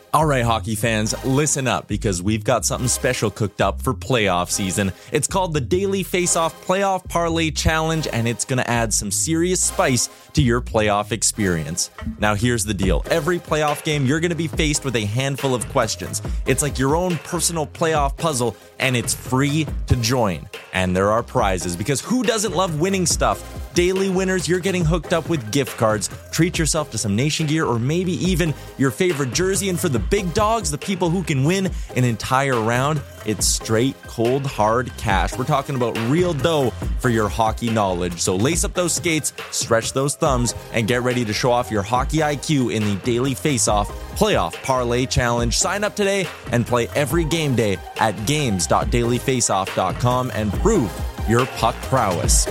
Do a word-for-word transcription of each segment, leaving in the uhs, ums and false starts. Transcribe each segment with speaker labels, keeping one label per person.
Speaker 1: All right, hockey fans, listen up because we've got something special cooked up for playoff season. It's called the Daily Face-Off Playoff Parlay Challenge, and it's going to add some serious spice to your playoff experience. Now, here's the deal. Every playoff game, you're going to be faced with a handful of questions. It's like your own personal playoff puzzle, and it's free to join. And there are prizes, because who doesn't love winning stuff? Daily winners, you're getting hooked up with gift cards. Treat yourself to some Nation gear or maybe even your favorite jersey. And for the big dogs, the people who can win an entire round, it's straight, cold, hard cash. We're talking about real dough for your hockey knowledge. So lace up those skates, stretch those thumbs, and get ready to show off your hockey I Q in the Daily Face-Off Playoff Parlay Challenge. Sign up today and play every game day at games dot daily face off dot com and prove your puck prowess.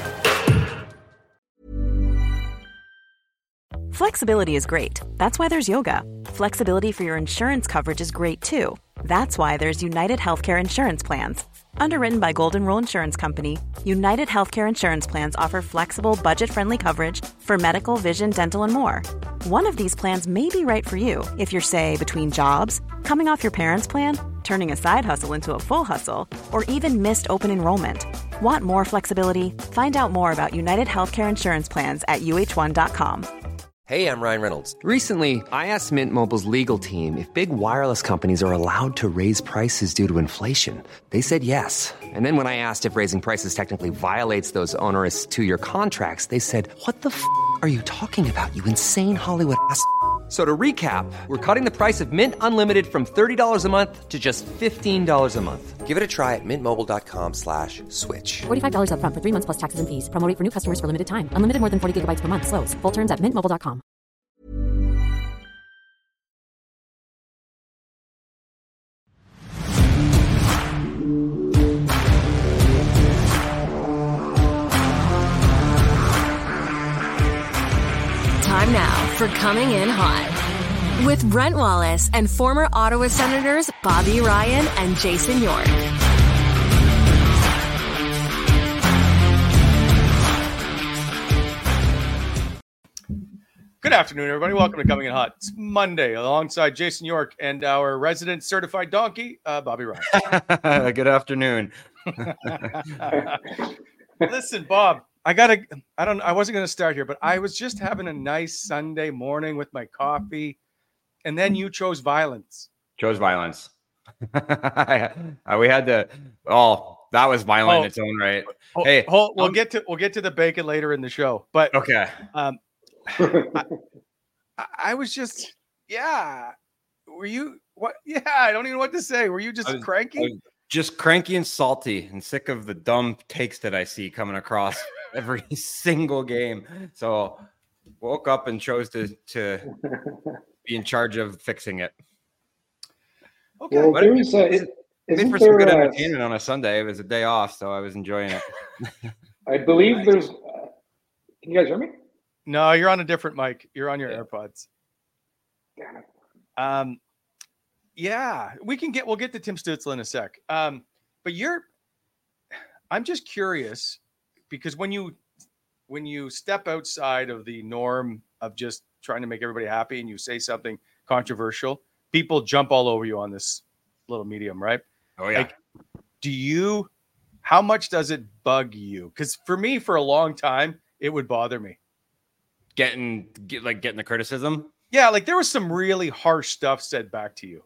Speaker 2: Flexibility is great. That's why there's yoga. Flexibility for your insurance coverage is great too. That's why there's United Healthcare Insurance Plans. Underwritten by Golden Rule Insurance Company, United Healthcare Insurance Plans offer flexible, budget-friendly coverage for medical, vision, dental, and more. One of these plans may be right for you if you're, say, between jobs, coming off your parents' plan, turning a side hustle into a full hustle, or even missed open enrollment. Want more flexibility? Find out more about United Healthcare Insurance Plans at U H one dot com.
Speaker 3: Hey, I'm Ryan Reynolds. Recently, I asked Mint Mobile's legal team if big wireless companies are allowed to raise prices due to inflation. They said yes. And then when I asked if raising prices technically violates those onerous two-year contracts, they said, what the f*** are you talking about, you insane Hollywood ass f- So to recap, we're cutting the price of Mint Unlimited from thirty dollars a month to just fifteen dollars a month. Give it a try at mintmobile.com slash switch.
Speaker 4: forty-five dollars up front for three months plus taxes and fees. Promo rate for new customers for limited time. Unlimited more than forty gigabytes per month. Slows full terms at mint mobile dot com.
Speaker 5: Time now for Coming In Hot with Brent Wallace and former Ottawa Senators Bobby Ryan and Jason York.
Speaker 6: Good afternoon, everybody. Welcome to Coming In Hot. It's Monday alongside Jason York and our resident certified donkey, uh, Bobby Ryan.
Speaker 7: Good afternoon.
Speaker 6: Listen, Bob, I gotta, I don't, I wasn't going to start here, but I was just having a nice Sunday morning with my coffee. And then you chose violence.
Speaker 7: Chose violence. uh, we had to, oh, that was violent oh, in its own right.
Speaker 6: Oh,
Speaker 7: hey,
Speaker 6: hold, we'll um, get to, we'll get to the bacon later in the show, but
Speaker 7: okay.
Speaker 6: Um, I, I was just, yeah. Were you, what? Yeah. I don't even know what to say. Were you just
Speaker 7: was,
Speaker 6: cranky?
Speaker 7: Just cranky and salty and sick of the dumb takes that I see coming across every single game. So woke up and chose to, to be in charge of fixing it.
Speaker 6: Okay.
Speaker 8: Well,
Speaker 7: but
Speaker 8: there's,
Speaker 7: it,
Speaker 8: uh,
Speaker 7: it, made for some good entertainment on a Sunday. It was a day off, so I was enjoying it.
Speaker 8: I believe there's, uh, can you guys hear me?
Speaker 6: No, you're on a different mic. You're on your yeah. AirPods.
Speaker 8: Damn it.
Speaker 6: Um, yeah, we can get, we'll get to Tim Stützle in a sec. Um, but you're, I'm just curious because when you, when you step outside of the norm of just trying to make everybody happy and you say something controversial, people jump all over you on this little medium, right?
Speaker 7: Oh yeah.
Speaker 6: Like, do you, how much does it bug you? Because for me, for a long time, it would bother me.
Speaker 7: Getting get, like getting the criticism.
Speaker 6: Yeah, like there was some really harsh stuff said back to you.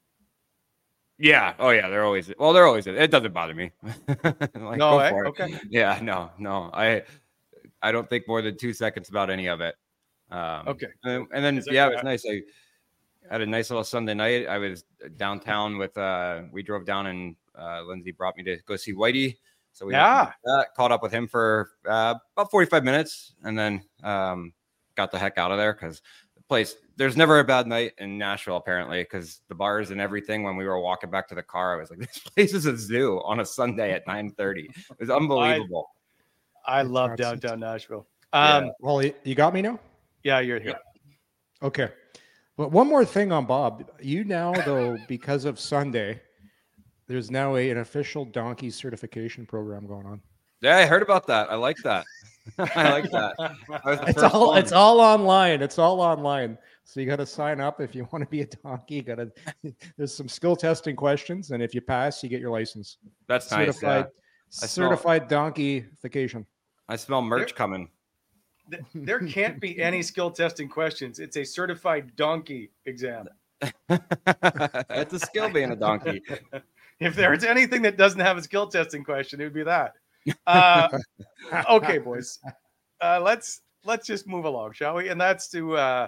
Speaker 7: Yeah. Oh yeah. They're always well. They're always. It doesn't bother me. like,
Speaker 6: no. Eh? Okay.
Speaker 7: Yeah. No. No. I. I don't think more than two seconds about any of it. Um,
Speaker 6: okay.
Speaker 7: And, and then yeah, it was nice. I had a nice little Sunday night. I was downtown with. Uh, we drove down and uh, Lindsay brought me to go see Whitey. So we
Speaker 6: yeah.
Speaker 7: uh, caught up with him for uh, about forty-five minutes, and then um, got the heck out of there because the place. There's never a bad night in Nashville, apparently, because the bars and everything. When we were walking back to the car, I was like, "This place is a zoo on a Sunday at nine thirty." It was unbelievable.
Speaker 6: I, I love downtown Nashville. Um,
Speaker 9: yeah. Well, you got me now.
Speaker 6: Yeah, you're here.
Speaker 9: Okay. But one more thing on Bob. You now, though, because of Sunday, there's now a, an official donkey certification program going on.
Speaker 7: Yeah, I heard about that. I like that. I like that. that was the
Speaker 9: It's
Speaker 7: first
Speaker 9: all
Speaker 7: one.
Speaker 9: it's all online. It's all online. So you got to sign up if you want to be a donkey. You got to. There's some skill testing questions, and if you pass, you get your license.
Speaker 7: That's nice.
Speaker 9: Certified,
Speaker 7: Yeah. I smell-
Speaker 9: certified donkeyfication.
Speaker 7: I smell merch
Speaker 6: There-
Speaker 7: coming.
Speaker 6: Th- There can't be any skill testing questions. It's a certified donkey exam.
Speaker 7: It's a skill being a donkey.
Speaker 6: If there's anything that doesn't have a skill testing question, it would be that. Uh, okay, boys, uh, let's let's just move along, shall we? And that's to uh,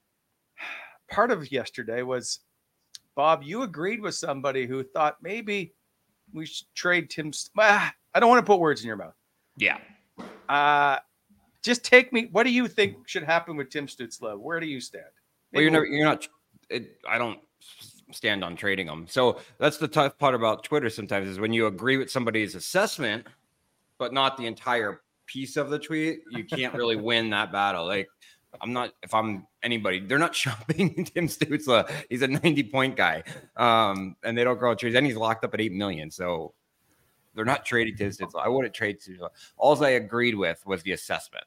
Speaker 6: part of yesterday was, Bob, you agreed with somebody who thought maybe we should trade Tim. St- ah, I don't want to put words in your mouth.
Speaker 7: Yeah.
Speaker 6: Uh, just take me. What do you think should happen with Tim Stützle? Where do you stand?
Speaker 7: Well, you're never, you're not. It, I don't stand on trading them. So that's the tough part about Twitter. Sometimes is when you agree with somebody's assessment, but not the entire piece of the tweet. You can't really win that battle. Like I'm not. If I'm anybody, they're not shopping Tim Stützle. He's a ninety point guy, um, and they don't grow trees. And he's locked up at eight million. So they're not trading Tim Stützle. I wouldn't trade Stützle. All I agreed with was the assessment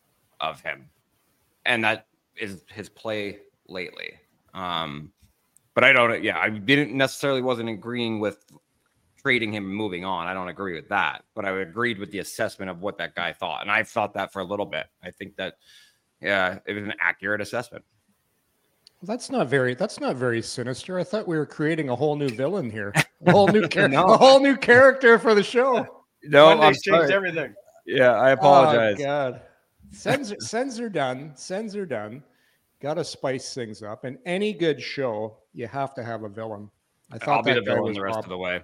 Speaker 7: of him, and that is his play lately. Um, but I don't, yeah, I didn't necessarily wasn't agreeing with trading him and moving on. I don't agree with that, but I agreed with the assessment of what that guy thought. And I've thought that for a little bit. I think that, yeah, it was an accurate assessment.
Speaker 9: Well, that's not very. That's not very sinister. I thought we were creating a whole new villain here, a whole new char-
Speaker 7: No.
Speaker 9: a whole new character for the show.
Speaker 7: No, I'm
Speaker 6: Monday's changed
Speaker 7: sorry.
Speaker 6: everything.
Speaker 7: Yeah, I apologize.
Speaker 9: Oh, God, sends sends are done. Sends are done. Got to spice things up. And any good show, you have to have a villain. I thought
Speaker 7: I'll be
Speaker 9: that
Speaker 7: the
Speaker 9: guy
Speaker 7: villain
Speaker 9: was
Speaker 7: the rest
Speaker 9: Bob.
Speaker 7: of the way.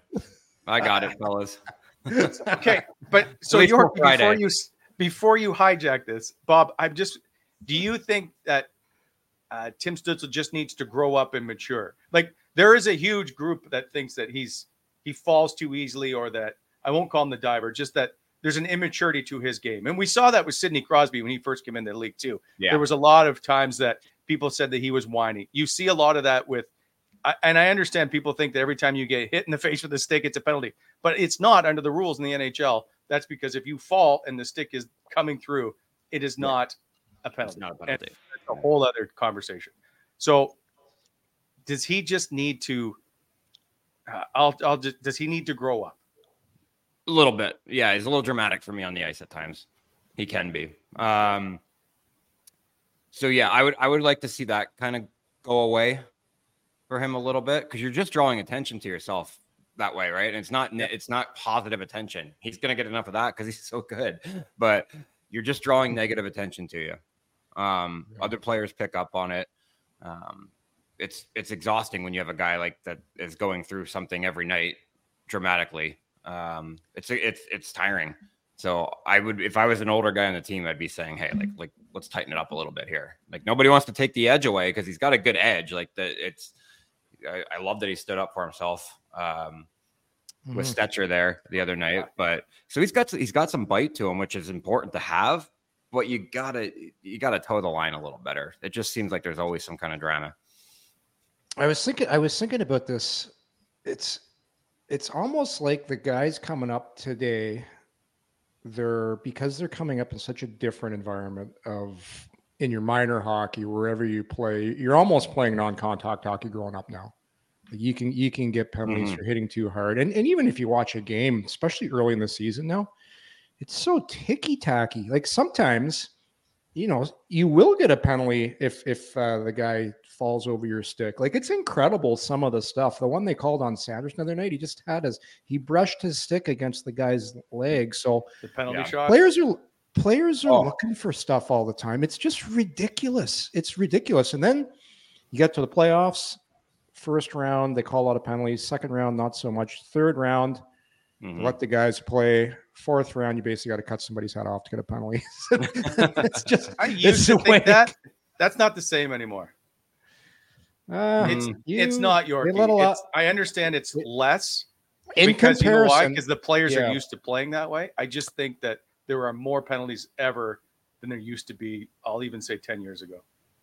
Speaker 7: I got it, fellas.
Speaker 6: Okay, but so
Speaker 7: least
Speaker 6: you're
Speaker 7: till Friday.
Speaker 6: before you before you hijack this, Bob. I'm just. Do you think that uh, Tim Stützle just needs to grow up and mature? Like there is a huge group that thinks that he's he falls too easily, or that I won't call him the diver, just that there's an immaturity to his game, and we saw that with Sidney Crosby when he first came into the league too.
Speaker 7: Yeah.
Speaker 6: There was a lot of times that people said that he was whiny. You see a lot of that with. I- And I understand people think that every time you get hit in the face with a stick, it's a penalty, but it's not under the rules in the N H L. That's because if you fall and the stick is coming through, it is not a penalty.
Speaker 7: It's not a
Speaker 6: And
Speaker 7: penalty.
Speaker 6: that's a whole other conversation. So, does he just need to? Uh, I'll. I'll just. Does he need to grow up?
Speaker 7: A little bit. Yeah, he's a little dramatic for me on the ice at times. He can be. Um, so yeah, I would I would like to see that kind of go away for him a little bit, because you're just drawing attention to yourself that way, right? And it's not it's not positive attention. He's gonna get enough of that because he's so good, but you're just drawing negative attention to you. Um,
Speaker 9: Yeah.
Speaker 7: Other players pick up on it. Um, it's it's exhausting when you have a guy like that is going through something every night dramatically. Um, it's it's it's tiring. So I would, if I was an older guy on the team, I'd be saying, hey, like like let's tighten it up a little bit here. Like nobody wants to take the edge away because he's got a good edge. Like the it's. I, I love that he stood up for himself um, with
Speaker 9: Mhm.
Speaker 7: Stetcher there the other night. But so he's got he's got some bite to him, which is important to have. But you gotta you gotta toe the line a little better. It just seems like there's always some kind of drama.
Speaker 9: I was thinking. I was thinking about this. It's it's almost like the guys coming up today. They're because they're coming up in such a different environment of in your minor hockey, wherever you play, you're almost playing non-contact hockey growing up now. Like you can you can get penalties
Speaker 7: Mhm.
Speaker 9: for hitting too hard, and and even if you watch a game, especially early in the season now, it's so ticky-tacky. Like sometimes, you know, you will get a penalty if if uh, the guy falls over your stick. Like it's incredible some of the stuff. The one they called on Sanders the other night, he just had his he brushed his stick against the guy's leg. So
Speaker 6: The penalty
Speaker 7: Yeah.
Speaker 6: shot.
Speaker 9: players are players are
Speaker 7: Oh.
Speaker 9: looking for stuff all the time. It's just ridiculous. It's ridiculous. And then you get to the playoffs. First round, they call out of penalties. Second round, not so much. Third round,
Speaker 7: Mhm.
Speaker 9: let the guys play. Fourth round, you basically got to cut somebody's head off to get a penalty. It's just
Speaker 6: I
Speaker 9: it's
Speaker 6: used to
Speaker 9: the way-
Speaker 6: think that. That's not the same anymore.
Speaker 9: Uh,
Speaker 6: It's
Speaker 9: you-
Speaker 6: it's not
Speaker 9: they
Speaker 6: Yorkie.
Speaker 9: let a lot-
Speaker 6: It's, I understand it's less
Speaker 9: in
Speaker 6: because you know why?
Speaker 9: comparison.
Speaker 6: Because the players
Speaker 9: yeah.
Speaker 6: are used to playing that way. I just think that there are more penalties ever than there used to be. I'll even say ten years ago.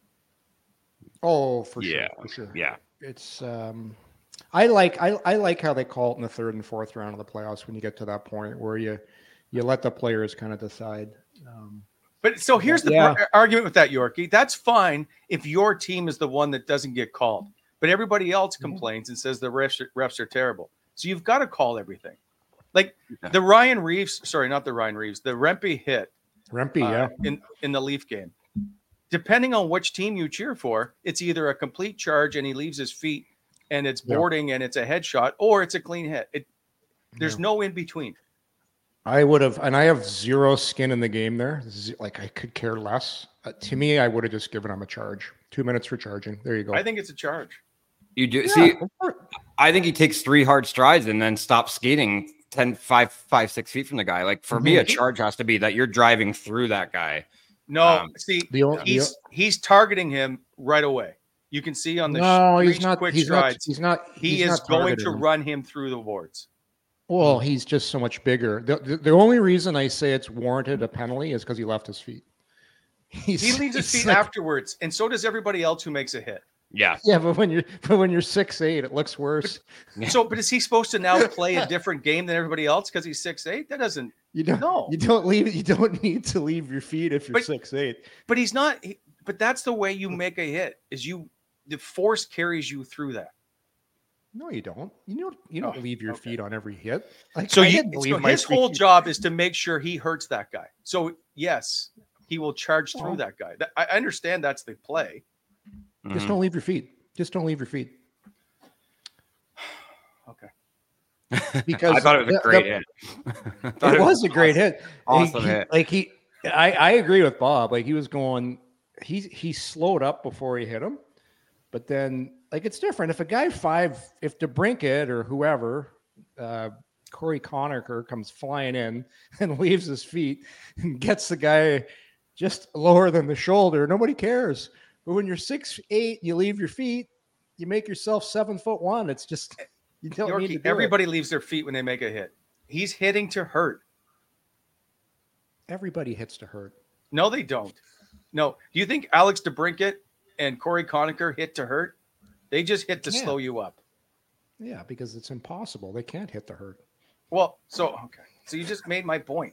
Speaker 9: Oh, for
Speaker 7: Yeah.
Speaker 9: sure, for sure.
Speaker 7: Yeah.
Speaker 9: It's um, I like I, I like how they call it in the third and fourth round of the playoffs when you get to that point where you you let the players kind of decide. Um,
Speaker 6: But so here's the
Speaker 9: Yeah.
Speaker 6: ar- argument with that, Yorkie. That's fine if your team is the one that doesn't get called, but everybody else complains and says the refs are, refs are terrible. So you've got to call everything. Like the Ryan Reeves, sorry, not the Ryan Reeves, the Rempe hit
Speaker 9: Rempe,
Speaker 6: uh,
Speaker 9: yeah.
Speaker 6: in, in the Leaf game. Depending on which team you cheer for, it's either a complete charge and he leaves his feet and it's
Speaker 9: Yeah.
Speaker 6: boarding and it's a headshot, or it's a clean hit. It, there's no in between.
Speaker 9: I would have, and I have zero skin in the game there. Z- Like I could care less. Uh, to me, I would have just given him a charge. Two minutes for charging. There you go.
Speaker 6: I think it's a charge.
Speaker 7: You do
Speaker 9: Yeah,
Speaker 7: see.
Speaker 9: go for it.
Speaker 7: I think he takes three hard strides and then stops skating ten, five, five, six feet from the guy. Like for me, a charge has to be that you're driving through that guy.
Speaker 6: No,
Speaker 7: Um,
Speaker 6: see,
Speaker 9: the o- the
Speaker 6: he's he's targeting him right away. You can see on the
Speaker 9: No,
Speaker 6: sh-
Speaker 9: he's
Speaker 6: reach
Speaker 9: not.
Speaker 6: quick
Speaker 9: He's not.
Speaker 6: strides.
Speaker 9: He's not.
Speaker 6: he
Speaker 9: he's
Speaker 6: is
Speaker 9: not
Speaker 6: going to
Speaker 9: targeting him.
Speaker 6: run him through the boards.
Speaker 9: Well, he's just so much bigger. The, the, the only reason I say it's warranted a penalty is because he left his feet. He's,
Speaker 6: He leaves his
Speaker 9: he's
Speaker 6: feet
Speaker 9: like-
Speaker 6: afterwards, and so does everybody else who makes a hit.
Speaker 7: Yeah.
Speaker 9: Yeah, but when you're but when you're six eight, it looks worse.
Speaker 6: So, but is he supposed to now play a different game than everybody else because he's six eight? That doesn't.
Speaker 9: You don't.
Speaker 6: No.
Speaker 9: You don't leave. You don't need to leave your feet if you're
Speaker 6: But-
Speaker 9: six eight.
Speaker 6: But he's not. he- but that's the way you make a hit. Is you the force carries you through that.
Speaker 9: No, you don't. You don't. You don't
Speaker 6: Oh,
Speaker 9: leave your
Speaker 6: okay.
Speaker 9: feet on every hit. Like
Speaker 6: So
Speaker 9: I
Speaker 6: you,
Speaker 9: didn't
Speaker 6: so
Speaker 9: leave my
Speaker 6: his whole
Speaker 9: feet.
Speaker 6: job is to make sure he hurts that guy. So yes, he will charge through
Speaker 9: Oh.
Speaker 6: that guy. That- I I understand that's the play.
Speaker 9: Just don't leave your feet. Just don't leave your feet.
Speaker 6: Okay.
Speaker 9: Because
Speaker 7: I thought it was
Speaker 9: the-
Speaker 7: a great
Speaker 9: the-
Speaker 7: hit. I thought
Speaker 9: It was a great
Speaker 7: awesome.
Speaker 9: hit.
Speaker 7: Awesome
Speaker 9: He- he-
Speaker 7: hit.
Speaker 9: Like he, I, I agree with Bob. Like he was going, he he slowed up before he hit him, but then like it's different. If a guy five, if DeBrincat or whoever, uh, Corey Conacher comes flying in and leaves his feet and gets the guy just lower than the shoulder, nobody cares. But when you're six eight, you leave your feet, you make yourself seven foot one. It's just you don't
Speaker 6: Yorkie,
Speaker 9: need to do
Speaker 6: everybody leaves their feet when they make a hit. He's hitting to hurt.
Speaker 9: it. Everybody hits to hurt.
Speaker 6: No, they don't. No. Do you think Alex DeBrincat and Corey Conacher hit to hurt? They just hit to
Speaker 9: Yeah.
Speaker 6: slow you up.
Speaker 9: Yeah, because it's impossible. They can't hit the hurt.
Speaker 6: Well, so okay. So you just made my point.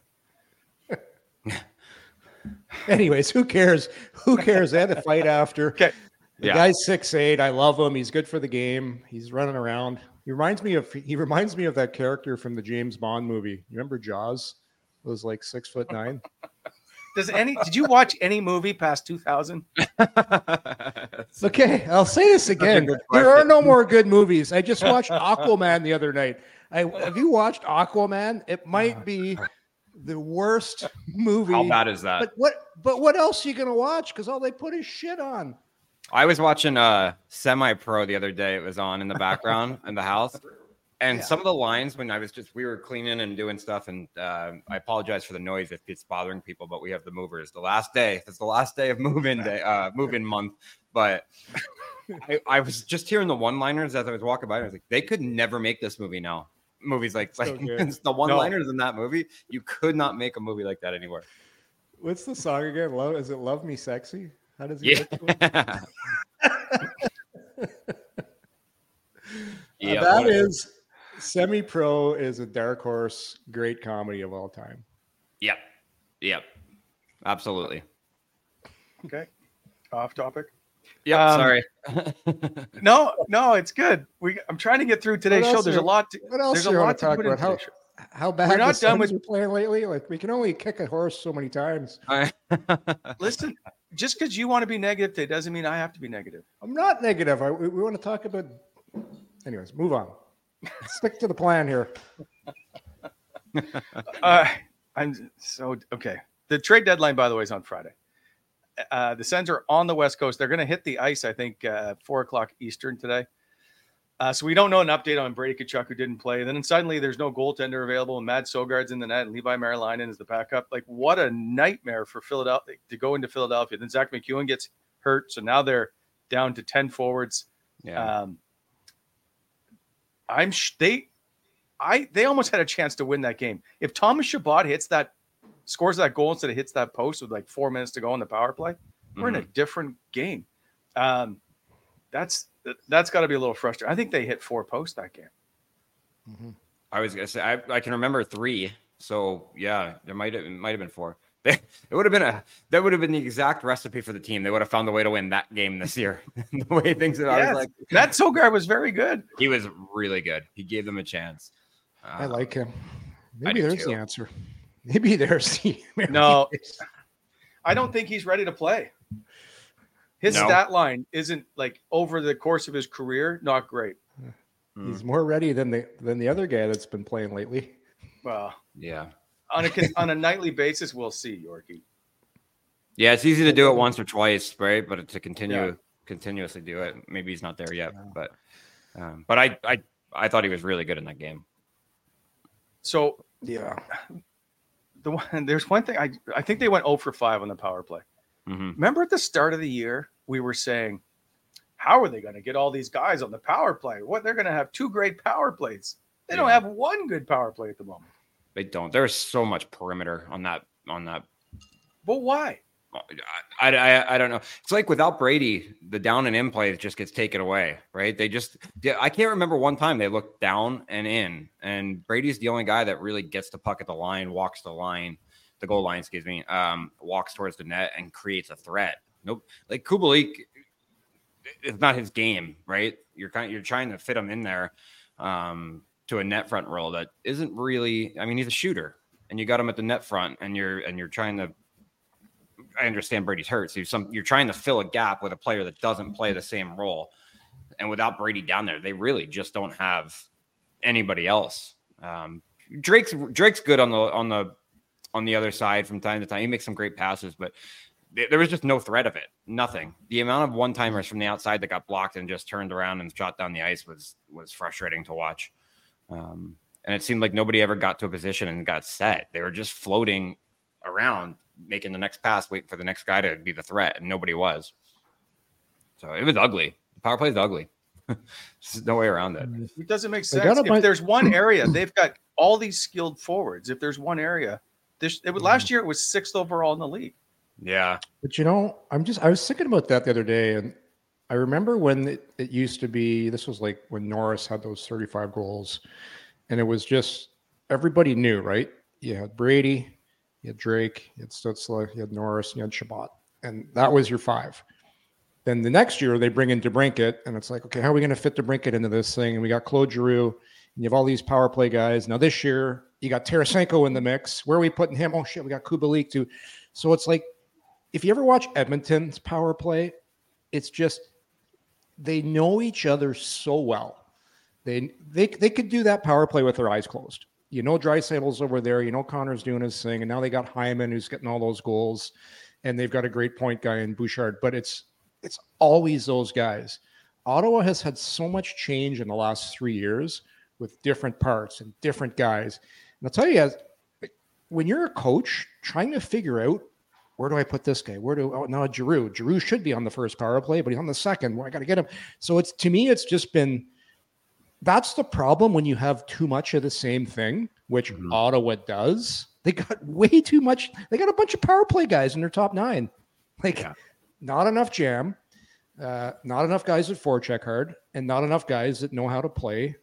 Speaker 9: Anyways, who cares? Who cares? They had to fight after.
Speaker 6: Okay.
Speaker 9: The
Speaker 7: Yeah.
Speaker 9: guy's six eight. I love him. He's good for the game. He's running around. He reminds me of he reminds me of that character from the James Bond movie. You remember Jaws? It was like six foot nine.
Speaker 6: Does any did you watch any movie past two thousand?
Speaker 9: Okay, I'll say this again.
Speaker 7: good
Speaker 9: There are
Speaker 7: question.
Speaker 9: no more good movies. I just watched Aquaman the other night. I have you watched Aquaman? It might be the worst movie.
Speaker 7: How bad is that?
Speaker 9: But what but what else are you gonna watch? Because all they put is shit on.
Speaker 7: I was watching uh Semi Pro the other day. It was on in the background in the house. And
Speaker 9: Yeah.
Speaker 7: some of the lines when I was just we were cleaning and doing stuff, and uh, I apologize for the noise if it's bothering people, but we have the movers. The last day, it's the last day of move-in day, uh, move-in month. But I, I was just hearing the one-liners as I was walking by. And I was like, they could never make this movie now. Movies like,
Speaker 9: So
Speaker 7: like
Speaker 9: good.
Speaker 7: the one-liners in that movie, you could not make a movie like that anywhere.
Speaker 9: What's the song again? Love is it Love Me Sexy? How does it
Speaker 7: Yeah.
Speaker 9: get
Speaker 7: Yeah,
Speaker 9: that
Speaker 7: whatever.
Speaker 9: is Semi Pro is a dark horse great comedy of all time.
Speaker 7: Yep. Yep. Absolutely.
Speaker 6: Okay. Off topic.
Speaker 7: Yeah.
Speaker 6: Um,
Speaker 7: sorry.
Speaker 6: No, no, it's good. We I'm trying to get through today's
Speaker 9: What
Speaker 6: show.
Speaker 9: else
Speaker 6: There's
Speaker 9: are-
Speaker 6: a lot to,
Speaker 9: What else
Speaker 6: there's
Speaker 9: do
Speaker 6: a
Speaker 9: you
Speaker 6: lot
Speaker 9: want to talk
Speaker 6: put
Speaker 9: about?
Speaker 6: into
Speaker 9: How
Speaker 6: today's show.
Speaker 9: how bad
Speaker 6: We're
Speaker 9: the
Speaker 6: not done with-
Speaker 9: Sens are playing lately? Like we can only kick a horse so many times.
Speaker 6: Listen, just because you want to be negative today doesn't mean I have to be negative.
Speaker 9: I'm not negative. I, we, we want to talk about. Anyways, move on. Stick to the plan here.
Speaker 6: Uh, I'm so okay. The trade deadline, by the way, is on Friday. Uh, the Sens are on the West Coast. They're going to hit the ice, I think, uh, four o'clock Eastern today. Uh, so we don't know an update on Brady Tkachuk, who didn't play. Then suddenly there's no goaltender available, and Matt Sogard's in the net, and Levi Marilainen is the backup. Like, what a nightmare for Philadelphia to go into Philadelphia. Then Zach McEwen gets hurt, so now they're down to ten forwards.
Speaker 7: Yeah.
Speaker 6: Um, I'm sh- they, I they almost had a chance to win that game. If Thomas Chabot hits that, scores that goal instead of hits that post with like four minutes to go on the power play, we're in a different game. Um, that's that's got to be a little frustrating. I think they hit four posts that game.
Speaker 7: I was gonna say I, I can remember three. So yeah, there might have it might have been four. They, it would have been a that would have been the exact recipe for the team. They would have found a way to win that game this year. The way things that
Speaker 6: yes,
Speaker 7: I was like,
Speaker 6: that Sogar was very good.
Speaker 7: He was really good. He gave them a chance. Uh,
Speaker 9: I like him. Maybe
Speaker 7: do
Speaker 9: there's
Speaker 7: too.
Speaker 9: the answer. Maybe there's the maybe
Speaker 6: No,
Speaker 9: there's-
Speaker 6: I don't think he's ready to play. His
Speaker 7: No.
Speaker 6: stat line isn't like over the course of his career, not great.
Speaker 9: he's more ready than the than the other guy that's been playing lately.
Speaker 6: Well,
Speaker 7: yeah.
Speaker 6: on a on a nightly basis, we'll see, Yorkie.
Speaker 7: Yeah, it's easy to do it once or twice, right? But to continue
Speaker 6: Yeah.
Speaker 7: continuously do it, maybe he's not there yet. But um, but I, I I thought he was really good in that game.
Speaker 6: So
Speaker 9: Yeah.
Speaker 6: the one there's one thing I I think they went zero for five on the power play.
Speaker 7: Mm-hmm.
Speaker 6: Remember at the start of the year, we were saying, how are they going to get all these guys on the power play? What they're going to have two great power plays. They don't
Speaker 7: Yeah.
Speaker 6: have one good power play at the moment.
Speaker 7: They don't. There's so much perimeter on that on that.
Speaker 6: But why?
Speaker 7: I, I I don't know. It's like without Brady, the down and in play just gets taken away, right? They just I can't remember one time they looked down and in, and Brady's the only guy that really gets the puck at the line, walks the line, the goal line, excuse me, um, walks towards the net and creates a threat. Nope, like Kubalik, it's not his game, right? You're kind you're trying to fit him in there um, to a net front role that isn't really. I mean, he's a shooter, and you got him at the net front, and you're and you're trying to. I understand Brady's hurt. So you're, some, you're trying to fill a gap with a player that doesn't play the same role. And without Brady down there, they really just don't have anybody else. Um, Drake's Drake's good on the on the on the other side from time to time. He makes some great passes, but th- there was just no threat of it. Nothing. The amount of one-timers from the outside that got blocked and just turned around and shot down the ice was was frustrating to watch. Um, and it seemed like nobody ever got to a position and got set. They were just floating around, making the next pass, waiting for the next guy to be the threat, and nobody was. So it was ugly. The power play is ugly. There's no way around it.
Speaker 6: It doesn't make
Speaker 9: They
Speaker 6: sense.
Speaker 9: got a
Speaker 6: If
Speaker 9: bunch-
Speaker 6: there's one area, they've got all these skilled forwards. If there's one area, this it was, last year it was sixth overall in the league.
Speaker 7: Yeah.
Speaker 9: But you know, I'm just I was thinking about that the other day, and I remember when it, it used to be. This was like when Norris had those thirty-five goals, and it was just everybody knew, right? You had Brady, you had Drake, you had Stutzla, you had Norris, you had Shabbat, and that was your five. Then the next year they bring in DeBrincat, and it's like, okay, how are we going to fit DeBrincat into this thing? And we got Claude Giroux, and you have all these power play guys. Now this year you got Tarasenko in the mix. Where are we putting him? Oh shit, we got Kubalik too. So it's like, if you ever watch Edmonton's power play, it's just they know each other so well. They they they could do that power play with their eyes closed. You know, Draisaitl's over there. You know, Connor's doing his thing, and now they got Hyman who's getting all those goals, and they've got a great point guy in Bouchard. But it's it's always those guys. Ottawa has had so much change in the last three years with different parts and different guys. And I'll tell you guys, when you're a coach trying to figure out, where do I put this guy? Where do oh no Giroux? Giroux should be on the first power play, but he's on the second. Well, I got to get him. So it's to me, it's just been. That's the problem when you have too much of the same thing, which
Speaker 7: Mhm.
Speaker 9: Ottawa does. They got way too much. They got a bunch of power play guys in their top nine. Like,
Speaker 7: Yeah.
Speaker 9: not enough jam, uh, not enough guys that forecheck hard, and not enough guys that know how to play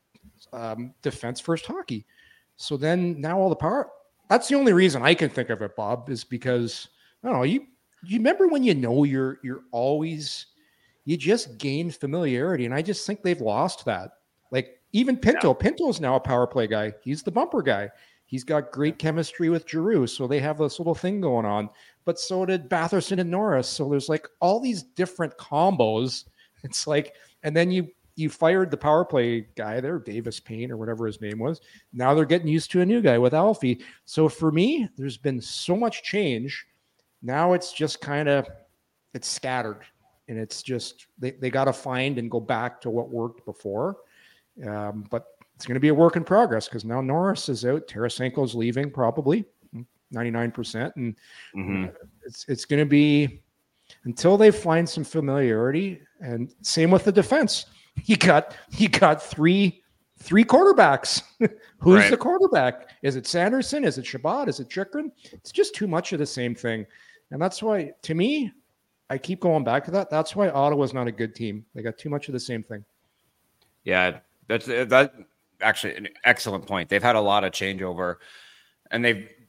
Speaker 9: um, defense first hockey. So then now all the power. That's the only reason I can think of it, Bob, is because I don't know. You you remember when you know you're you're always you just gain familiarity, and I just think they've lost that. Like even Pinto, yeah. Pinto's now a power play guy. He's the bumper guy. He's got great chemistry with Giroux, so they have this little thing going on. But so did Batherson and Norris. So there's like all these different combos. It's like, and then you you fired the power play guy there, Davis Payne or whatever his name was. Now they're getting used to a new guy with Alfie. So for me, there's been so much change. Now it's just kind of it's scattered, and it's just they they got to find and go back to what worked before. Um, but it's going to be a work in progress because now Norris is out. Tarasenko's leaving probably ninety-nine percent. And
Speaker 7: mm-hmm.
Speaker 9: it's it's going to be until they find some familiarity. And same with the defense. You got you got three three quarterbacks. Who's
Speaker 7: right.
Speaker 9: the quarterback? Is it Sanderson? Is it Shabbat? Is it Chikrin? It's just too much of the same thing. And that's why, to me, I keep going back to that. That's why Ottawa's not a good team. They got too much of the same thing.
Speaker 7: Yeah, that's that. Actually, an excellent point. They've had a lot of changeover, and they've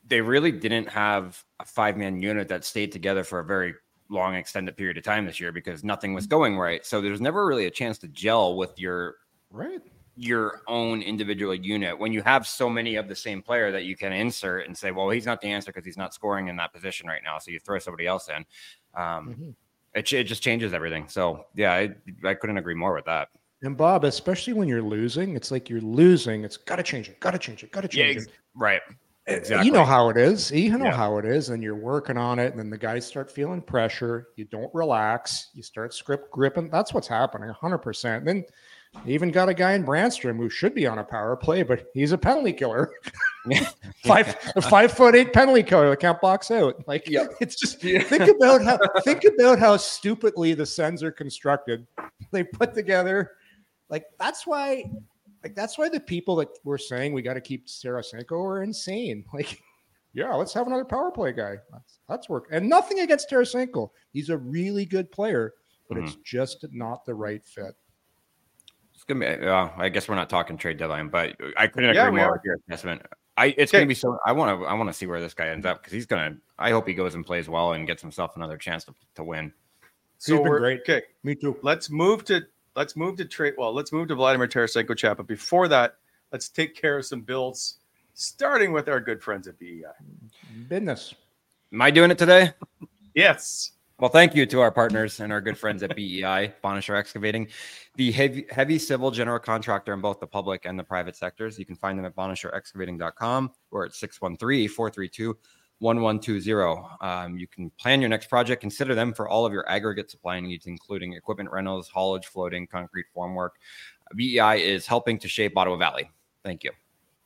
Speaker 7: they really didn't have a five-man unit that stayed together for a very long extended period of time this year because nothing was going right. So there's never really a chance to gel with your
Speaker 9: right
Speaker 7: your own individual unit when you have so many of the same player that you can insert and say, well, he's not the answer because he's not scoring in that position right now. So you throw somebody else in. Um, mm-hmm. it, it just changes everything. So yeah, I, I couldn't agree more with that.
Speaker 9: And Bob, especially when you're losing, it's like you're losing. It's got to change it. Got to change it. Got to change
Speaker 7: yeah,
Speaker 9: it.
Speaker 7: Right. Exactly.
Speaker 9: You know how it is. You know
Speaker 7: yeah.
Speaker 9: how it is. And you're working on it. And then the guys start feeling pressure. You don't relax. You start script gripping. That's what's happening. one hundred percent. Then you even got a guy in Brandstrom who should be on a power play, but he's a penalty killer. five, a five foot eight penalty killer that can't box out. Like yep. it's just think about how think about how stupidly the Sens are constructed. They put together. Like, that's why, like, that's why the people that were saying we got to keep Tarasenko are insane. Like, yeah, let's have another power play guy. That's, that's work. And nothing against Tarasenko. He's a really good player, but mm-hmm. it's just not the right fit.
Speaker 7: It's going to be, uh, I guess we're not talking trade deadline, but I couldn't
Speaker 6: yeah,
Speaker 7: agree more
Speaker 6: are.
Speaker 7: with your assessment. I, it's okay. going to be so, I want to, I want to see where this guy ends up because he's going to, I hope he goes and plays well and gets himself another chance to, to win.
Speaker 6: So
Speaker 9: he's been
Speaker 6: we're
Speaker 9: great.
Speaker 6: Okay.
Speaker 9: Me too.
Speaker 6: Let's move to, Let's move to trade. Well, let's move to Vladimir Tarasenko chat. But before that, let's take care of some bills, starting with our good friends at B E I.
Speaker 9: Business.
Speaker 7: Am I doing it today?
Speaker 6: Yes.
Speaker 7: Well, thank you to our partners and our good friends at B E I, Bonnechere Excavating, the heavy, heavy civil general contractor in both the public and the private sectors. You can find them at bonnechere excavating dot com or at six one three, four three two, one one two zero. Um, you can plan your next project. Consider them for all of your aggregate supply needs, including equipment rentals, haulage, floating, concrete formwork. B E I is helping to shape Ottawa Valley. Thank you.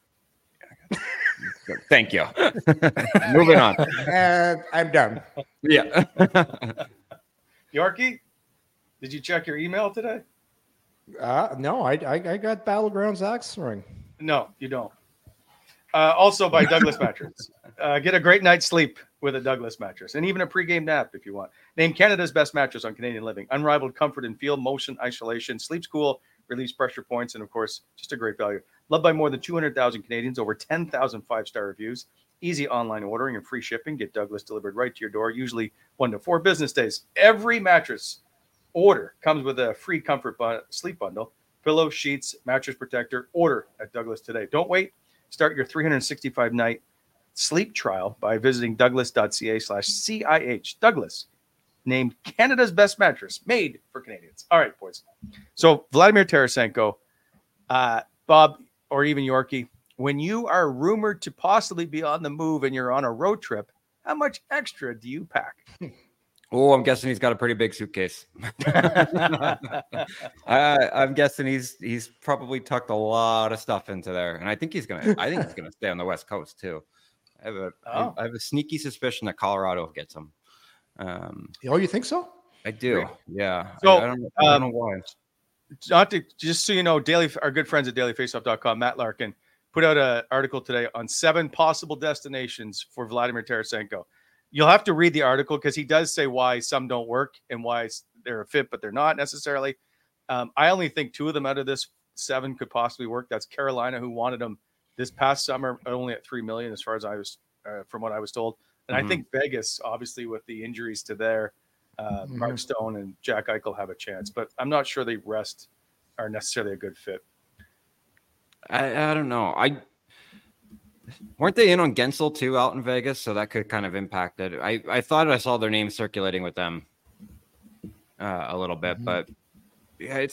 Speaker 7: Thank you. Moving on.
Speaker 9: And I'm done.
Speaker 7: Yeah.
Speaker 6: Yorkie, did you check your email today?
Speaker 9: Uh, no, I, I I got Battlegrounds axe throwing.
Speaker 6: No, you don't. Uh, also by Douglas Mattress. Uh, get a great night's sleep with a Douglas mattress and even a pregame nap if you want. Named Canada's best mattress on Canadian living. Unrivaled comfort and feel, motion, isolation, sleeps cool, release pressure points, and of course, just a great value. Loved by more than two hundred thousand Canadians, over ten thousand five-star reviews, easy online ordering and free shipping. Get Douglas delivered right to your door, usually one to four business days. Every mattress order comes with a free comfort bu- sleep bundle, pillow, sheets, mattress protector. Order at Douglas today. Don't wait. Start your three hundred sixty-five night sleep trial by visiting douglas.ca slash CIH. Douglas, named Canada's best mattress, made for Canadians. All right, boys. So Vladimir Tarasenko, uh, Bob, or even Yorkie, when you are rumored to possibly be on the move and you're on a road trip, how much extra do you pack?
Speaker 7: Oh, I'm guessing he's got a pretty big suitcase. I, I'm guessing he's he's probably tucked a lot of stuff into there, and I think he's gonna. I think he's gonna stay on the West Coast too. I have a oh. I have a sneaky suspicion that Colorado gets him. Um,
Speaker 9: oh, you think so?
Speaker 7: I do. Yeah.
Speaker 6: So
Speaker 7: I, I, don't, I don't
Speaker 6: um,
Speaker 7: know why.
Speaker 6: Not to, just so you know, daily our good friends at daily faceoff dot com, Matt Larkin, put out an article today on seven possible destinations for Vladimir Tarasenko. You'll have to read the article because he does say why some don't work and why they're a fit, but they're not necessarily. Um, I only think two of them out of this seven could possibly work. That's Carolina, who wanted him this past summer only at three million, as far as I was, uh, from what I was told. And mm-hmm. I think Vegas, obviously, with the injuries to their uh, mm-hmm. Mark Stone and Jack Eichel have a chance, but I'm not sure the rest are necessarily a good fit.
Speaker 7: I, I don't know. I. Weren't they in on Gensel too out in Vegas? So that could kind of impact it. I, I thought I saw their name circulating with them uh, a little bit, mm-hmm. but yeah, it's.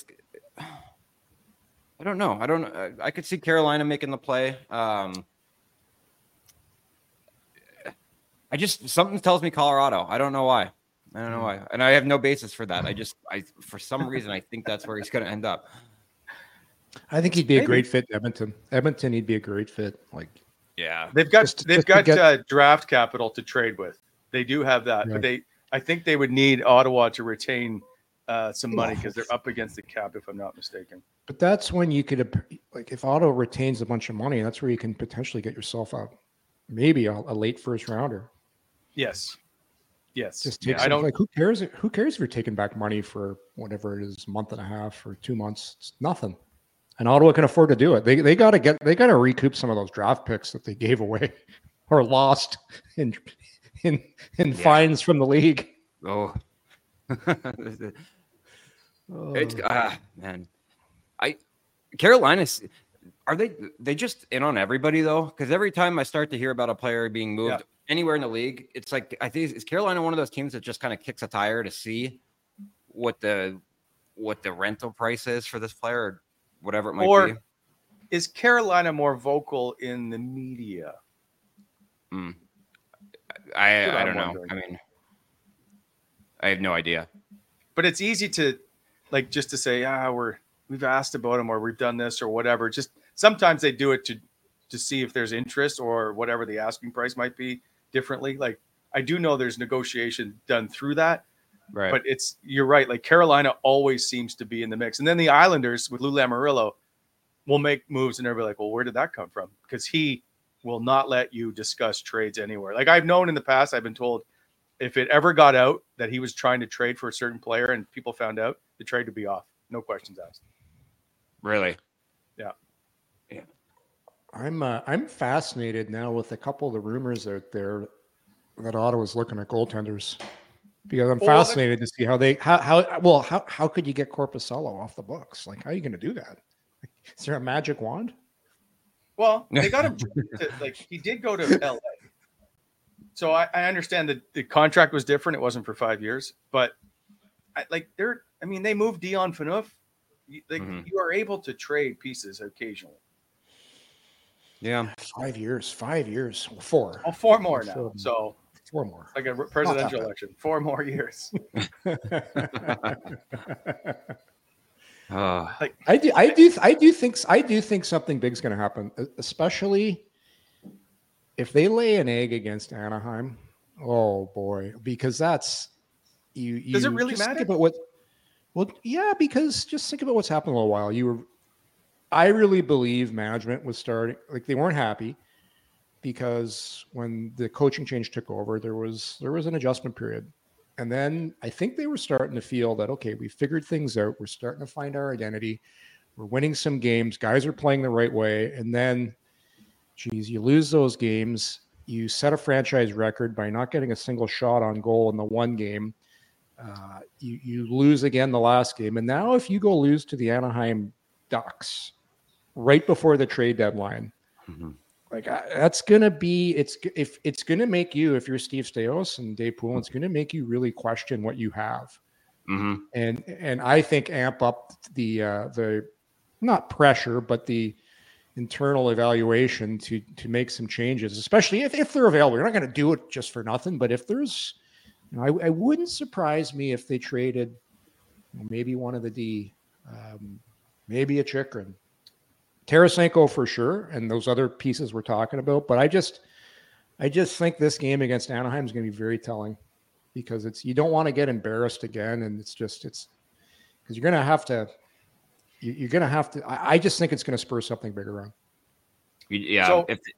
Speaker 7: I don't know. I don't know. I could see Carolina making the play. Um, I just something tells me Colorado. I don't know why. I don't know why, and I have no basis for that. I just, I for some reason, I think that's where he's going to end up.
Speaker 9: I think he'd be a great fit, Edmonton. Edmonton, he'd be a great fit. Like.
Speaker 7: Yeah,
Speaker 6: they've got
Speaker 9: just,
Speaker 6: they've
Speaker 9: just
Speaker 6: got
Speaker 9: get...
Speaker 6: uh, draft capital to trade with. They do have that, right. But they I think they would need Ottawa to retain uh, some money because they're up against the cap, if I'm not mistaken.
Speaker 9: But that's when you could, like, if Ottawa retains a bunch of money, that's where you can potentially get yourself a maybe a, a late first rounder.
Speaker 6: Yes, yes.
Speaker 9: Just take
Speaker 6: yeah,
Speaker 9: some,
Speaker 6: I don't
Speaker 9: like who cares? Who cares if you're taking back money for whatever it is, a month and a half or two months? It's nothing. And Ottawa can afford to do it. They they got to get they got to recoup some of those draft picks that they gave away. or lost in in in
Speaker 7: Yeah.
Speaker 9: fines from the league.
Speaker 7: Oh,
Speaker 9: Oh.
Speaker 7: it's ah man. I Carolina's are they they just in on everybody though? Because every time I start to hear about a player being moved
Speaker 6: Yeah.
Speaker 7: anywhere in the league, it's like I think is Carolina one of those teams that just kind of kicks a tire to see what the what the rental price is for this player, or whatever it might
Speaker 6: Or
Speaker 7: be.
Speaker 6: is Carolina more vocal in the media?
Speaker 7: Mm.
Speaker 6: That's
Speaker 7: I
Speaker 6: what
Speaker 7: I
Speaker 6: I'm
Speaker 7: don't know.
Speaker 6: wondering.
Speaker 7: I mean, I have no idea.
Speaker 6: But it's easy to like just to say, ah, we're we've asked about him or we've done this or whatever. Just sometimes they do it to to see if there's interest or whatever the asking price might be differently. Like I do know there's negotiation done through that,
Speaker 7: Right.
Speaker 6: but it's you're right. Like Carolina always seems to be in the mix, and then the Islanders with Lou Lamoriello will make moves, and they'll be like, well, where did that come from? Because he will not let you discuss trades anywhere. Like I've known in the past, I've been told if it ever got out that he was trying to trade for a certain player and people found out, the trade would be off. No questions asked.
Speaker 7: Really?
Speaker 6: Yeah.
Speaker 7: Yeah.
Speaker 9: I'm uh, I'm fascinated now with a couple of the rumors out there that Ottawa's looking at goaltenders, because I'm
Speaker 6: Well, well,
Speaker 9: fascinated to see how they how how well how how could you get Korpisalo off the books? Like, how are you going to do that? Is there a magic wand?
Speaker 6: Well, they got him to, like he did go to L A. So I, I understand that the contract was different. It wasn't for five years, but I, like they're, I mean, they moved Dion Phaneuf. You, like
Speaker 7: Mhm.
Speaker 6: you are able to trade pieces occasionally.
Speaker 7: Yeah.
Speaker 9: Five years, five years, well, four,
Speaker 6: Oh, four more now.
Speaker 9: Four.
Speaker 6: So
Speaker 9: four more.
Speaker 6: like a re- presidential
Speaker 9: bad.
Speaker 6: election, four more years.
Speaker 7: Uh,
Speaker 9: I do, I do, I do think, I do think something big's going to happen, especially if they lay an egg against Anaheim. Oh boy, because that's you. you
Speaker 6: Does it really
Speaker 9: just think
Speaker 6: matter?
Speaker 9: about what? Well, yeah, because just think about what's happened a little while. You were, I really believe management was starting like they weren't happy because when the coaching change took over, there was there was an adjustment period. And then I think they were starting to feel that, okay, we figured things out. We're starting to find our identity. We're winning some games. Guys are playing the right way. And then, geez, you lose those games. You set a franchise record by not getting a single shot on goal in the one game. Uh, you, you lose again the last game. And now if you go lose to the Anaheim Ducks right before the trade deadline,
Speaker 7: mhm.
Speaker 9: like I, that's gonna be it's if it's gonna make you, if you're Steve Stais and Dave Poulin, it's gonna make you really question what you have,
Speaker 7: Mhm.
Speaker 9: and and I think amp up the uh, the not pressure but the internal evaluation to to make some changes, especially if, if they're available. You're not gonna do it just for nothing, but if there's, you know, I, I wouldn't surprise me if they traded maybe one of the D, um, maybe a Chychrun. Tarasenko for sure, and those other pieces we're talking about. But I just, I just think this game against Anaheim is going to be very telling, because it's you don't want to get embarrassed again, and it's just it's because you're going to have to, you, you're going to have to. I, I just think it's going to spur something bigger on.
Speaker 7: Yeah.
Speaker 6: So-
Speaker 7: if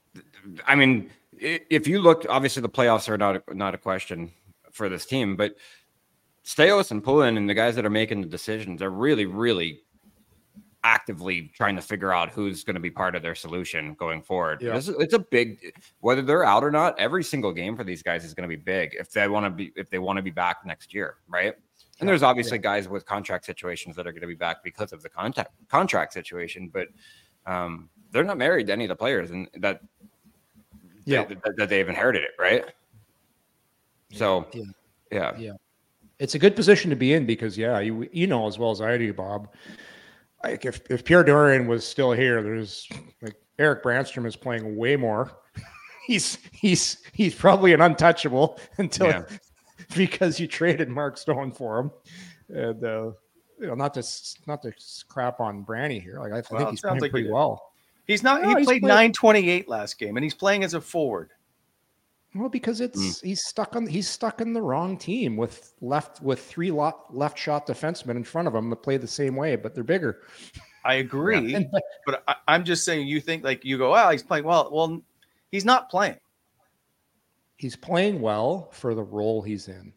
Speaker 7: I mean, i- if you look, obviously the playoffs are not a, not a question for this team, but Stais and Poulin and the guys that are making the decisions are really, really actively trying to figure out who's going to be part of their solution going forward.
Speaker 9: Yeah.
Speaker 7: This is, it's a big, whether they're out or not, every single game for these guys is going to be big if they want to be, if they want to be back next year. Right. And there's obviously guys with contract situations that are going to be back because of the contact contract situation, but um, they're not married to any of the players and that,
Speaker 9: Yeah.
Speaker 7: that, that they've inherited it. Right. So,
Speaker 9: Yeah.
Speaker 7: yeah.
Speaker 9: Yeah. It's a good position to be in because, yeah, you you know as well as I do, Bob. Like if, if Pierre Dorian was still here, there's like Eric Brandstrom is playing way more. he's he's he's probably an untouchable until
Speaker 7: Yeah.
Speaker 9: because you traded Mark Stone for him. And uh, you know, not to not to crap on Branny here. Like I, I
Speaker 6: Well,
Speaker 9: think
Speaker 6: it
Speaker 9: he's
Speaker 6: sounds
Speaker 9: playing
Speaker 6: like you
Speaker 9: pretty
Speaker 6: did.
Speaker 9: well.
Speaker 6: He's not.
Speaker 9: No,
Speaker 6: he
Speaker 9: he's
Speaker 6: played
Speaker 9: playing-
Speaker 6: nine twenty-eight last game, and he's playing as a forward.
Speaker 9: Well, because it's he's stuck on he's stuck in the wrong team with left with three lot, left shot defensemen in front of him that play the same way, but they're bigger.
Speaker 6: I agree,
Speaker 9: And-
Speaker 6: but I, I'm just saying. You think like you go, well, he's playing well. Well, he's not playing.
Speaker 9: He's playing well for the role he's in,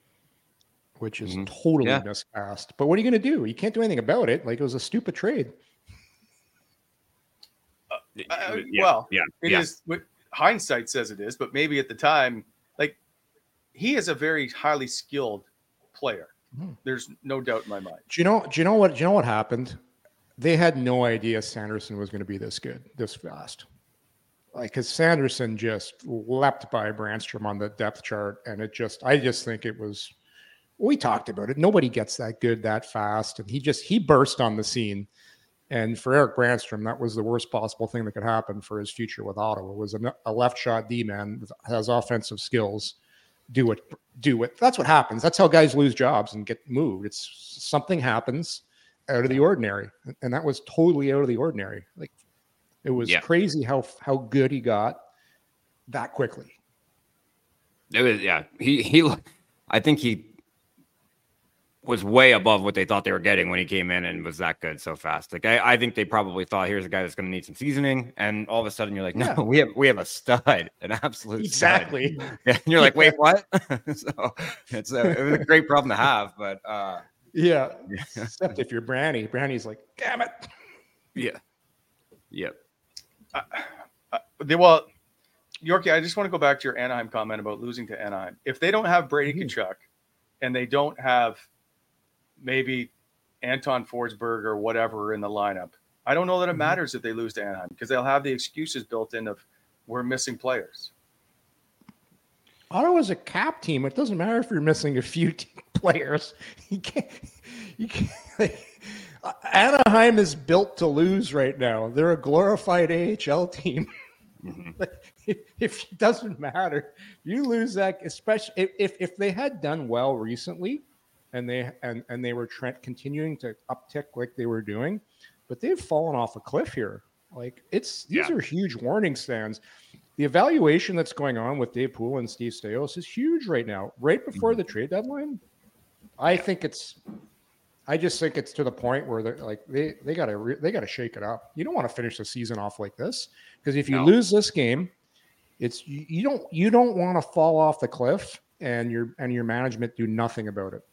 Speaker 9: which is
Speaker 7: Mhm.
Speaker 9: totally
Speaker 7: Yeah.
Speaker 9: miscast. But what are you going to do? You can't do anything about it. Like it was a stupid trade.
Speaker 6: Uh,
Speaker 7: Yeah,
Speaker 6: well,
Speaker 7: yeah,
Speaker 6: It
Speaker 7: yeah.
Speaker 6: is. hindsight says it is, but maybe at the time, like he is a very highly skilled player. Hmm. There's no doubt in my mind.
Speaker 9: Do you know? Do you know what? Do you know what happened? They had no idea Sanderson was going to be this good, this fast. Like, because Sanderson just leapt by Brannstrom on the depth chart, and it just, I just think it was. We talked about it. Nobody gets that good that fast, and he just he burst on the scene. And for Erik Brannstrom, that was the worst possible thing that could happen for his future with Ottawa. Was a, a left shot D man that has offensive skills. Do it, do it. That's what happens. That's how guys lose jobs and get moved. It's something happens out of the ordinary, and that was totally out of the ordinary. Like it was yeah. crazy how how good he got that quickly.
Speaker 7: It was yeah. He he. I think he was way above what they thought they were getting when he came in and was that good so fast. Like I, I think they probably thought, here's a guy that's going to need some seasoning, and all of a sudden you're like, no, yeah. we have we have a stud, an absolute
Speaker 9: exactly.
Speaker 7: Stud. And you're like, wait, what? So it's a, it was a great problem to have, but uh,
Speaker 9: yeah. yeah. Except if you're Branny, Branny's like, damn it.
Speaker 7: Yeah. Yep.
Speaker 6: Uh, uh, they, well, Yorkie, I just want to go back to your Anaheim comment about losing to Anaheim. If they don't have Brady mm-hmm. Tkachuk, and they don't have maybe Anton Forsberg or whatever in the lineup, I don't know that it matters if they lose to Anaheim, because they'll have the excuses built in of we're missing players.
Speaker 9: Ottawa's a cap team. It doesn't matter if you're missing a few t- players. You can't. You can't. Like, Anaheim is built to lose right now. They're a glorified A H L team. Mm-hmm. Like, if it doesn't matter, you lose that. Especially if, if if they had done well recently, and they and and they were tra- continuing to uptick like they were doing, but they've fallen off a cliff here. Like it's these yeah. are huge warning stands. The evaluation that's going on with Dave Poole and Steve Staios is huge right now. Right before mm-hmm. the trade deadline, I think it's. I just think it's to the point where they're like they they got to re- they got to shake it up. You don't want to finish the season off like this, because if you no. lose this game, it's you, you don't you don't want to fall off the cliff and your and your management do nothing about it.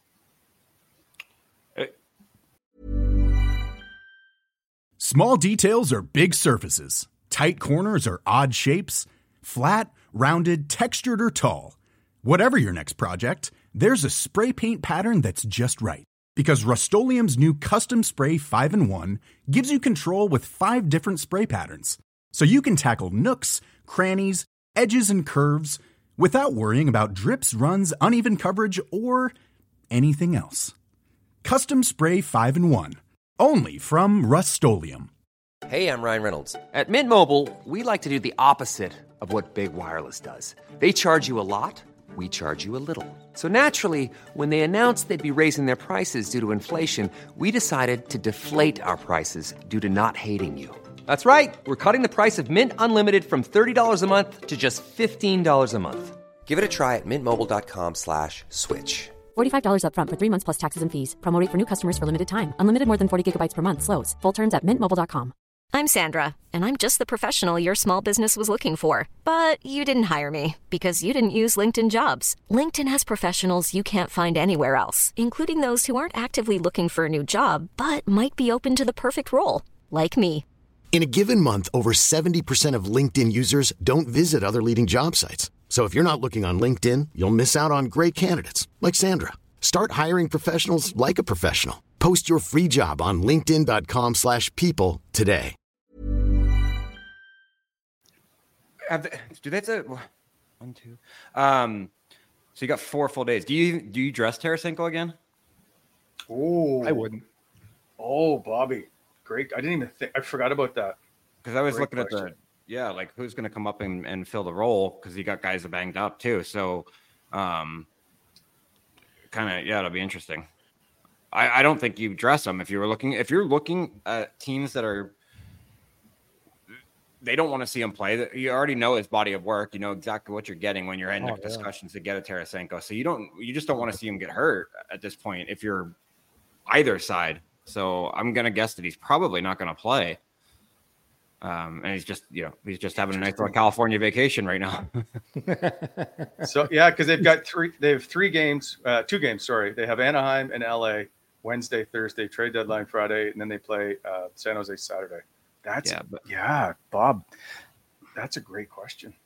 Speaker 10: Small details are big surfaces. Tight corners are odd shapes. Flat, rounded, textured, or tall. Whatever your next project, there's a spray paint pattern that's just right. Because Rust-Oleum's new Custom Spray five in one gives you control with five different spray patterns. So you can tackle nooks, crannies, edges, and curves without worrying about drips, runs, uneven coverage, or anything else. Custom Spray five in one. Only from Rust-Oleum.
Speaker 3: Hey, I'm Ryan Reynolds. At Mint Mobile, we like to do the opposite of what Big Wireless does. They charge you a lot. We charge you a little. So naturally, when they announced they'd be raising their prices due to inflation, we decided to deflate our prices due to not hating you. That's right. We're cutting the price of Mint Unlimited from thirty dollars a month to just fifteen dollars a month. Give it a try at mintmobile.com slash switch.
Speaker 4: forty-five dollars up front for three months plus taxes and fees. Promo rate for new customers for limited time. Unlimited more than forty gigabytes per month. Slows full terms at mint mobile dot com.
Speaker 5: I'm Sandra, and I'm just the professional your small business was looking for. But you didn't hire me because you didn't use LinkedIn Jobs. LinkedIn has professionals you can't find anywhere else, including those who aren't actively looking for a new job, but might be open to the perfect role, like me.
Speaker 11: In a given month, over seventy percent of LinkedIn users don't visit other leading job sites. So if you're not looking on LinkedIn, you'll miss out on great candidates like Sandra. Start hiring professionals like a professional. Post your free job on linkedin.com slash people today.
Speaker 7: Do they say one, two? Um, so you got four full days. Do you do you dress Tarasenko again?
Speaker 6: Oh,
Speaker 9: I wouldn't.
Speaker 6: Oh, Bobby, great! I didn't even think. I forgot about that.
Speaker 7: Because I was
Speaker 6: Great
Speaker 7: looking
Speaker 6: question.
Speaker 7: at the yeah, like who's going to come up and, and fill the role, because you got guys that banged up too. So, um, kind of yeah, it'll be interesting. I, I don't think you dress them if you were looking if you're looking at teams that are. They don't want to see him play. You already know his body of work. You know exactly what you're getting when you're in oh, the discussions yeah. to get a Tarasenko. So you don't, you just don't want to see him get hurt at this point if you're either side. So I'm going to guess that he's probably not going to play. Um, and he's just, you know, he's just having a nice little California vacation right now.
Speaker 6: So, yeah, because they've got three, they have three games, uh, two games, sorry. They have Anaheim and L A Wednesday, Thursday, trade deadline Friday, and then they play uh, San Jose Saturday. That's, yeah, but, yeah, Bob, that's a great question.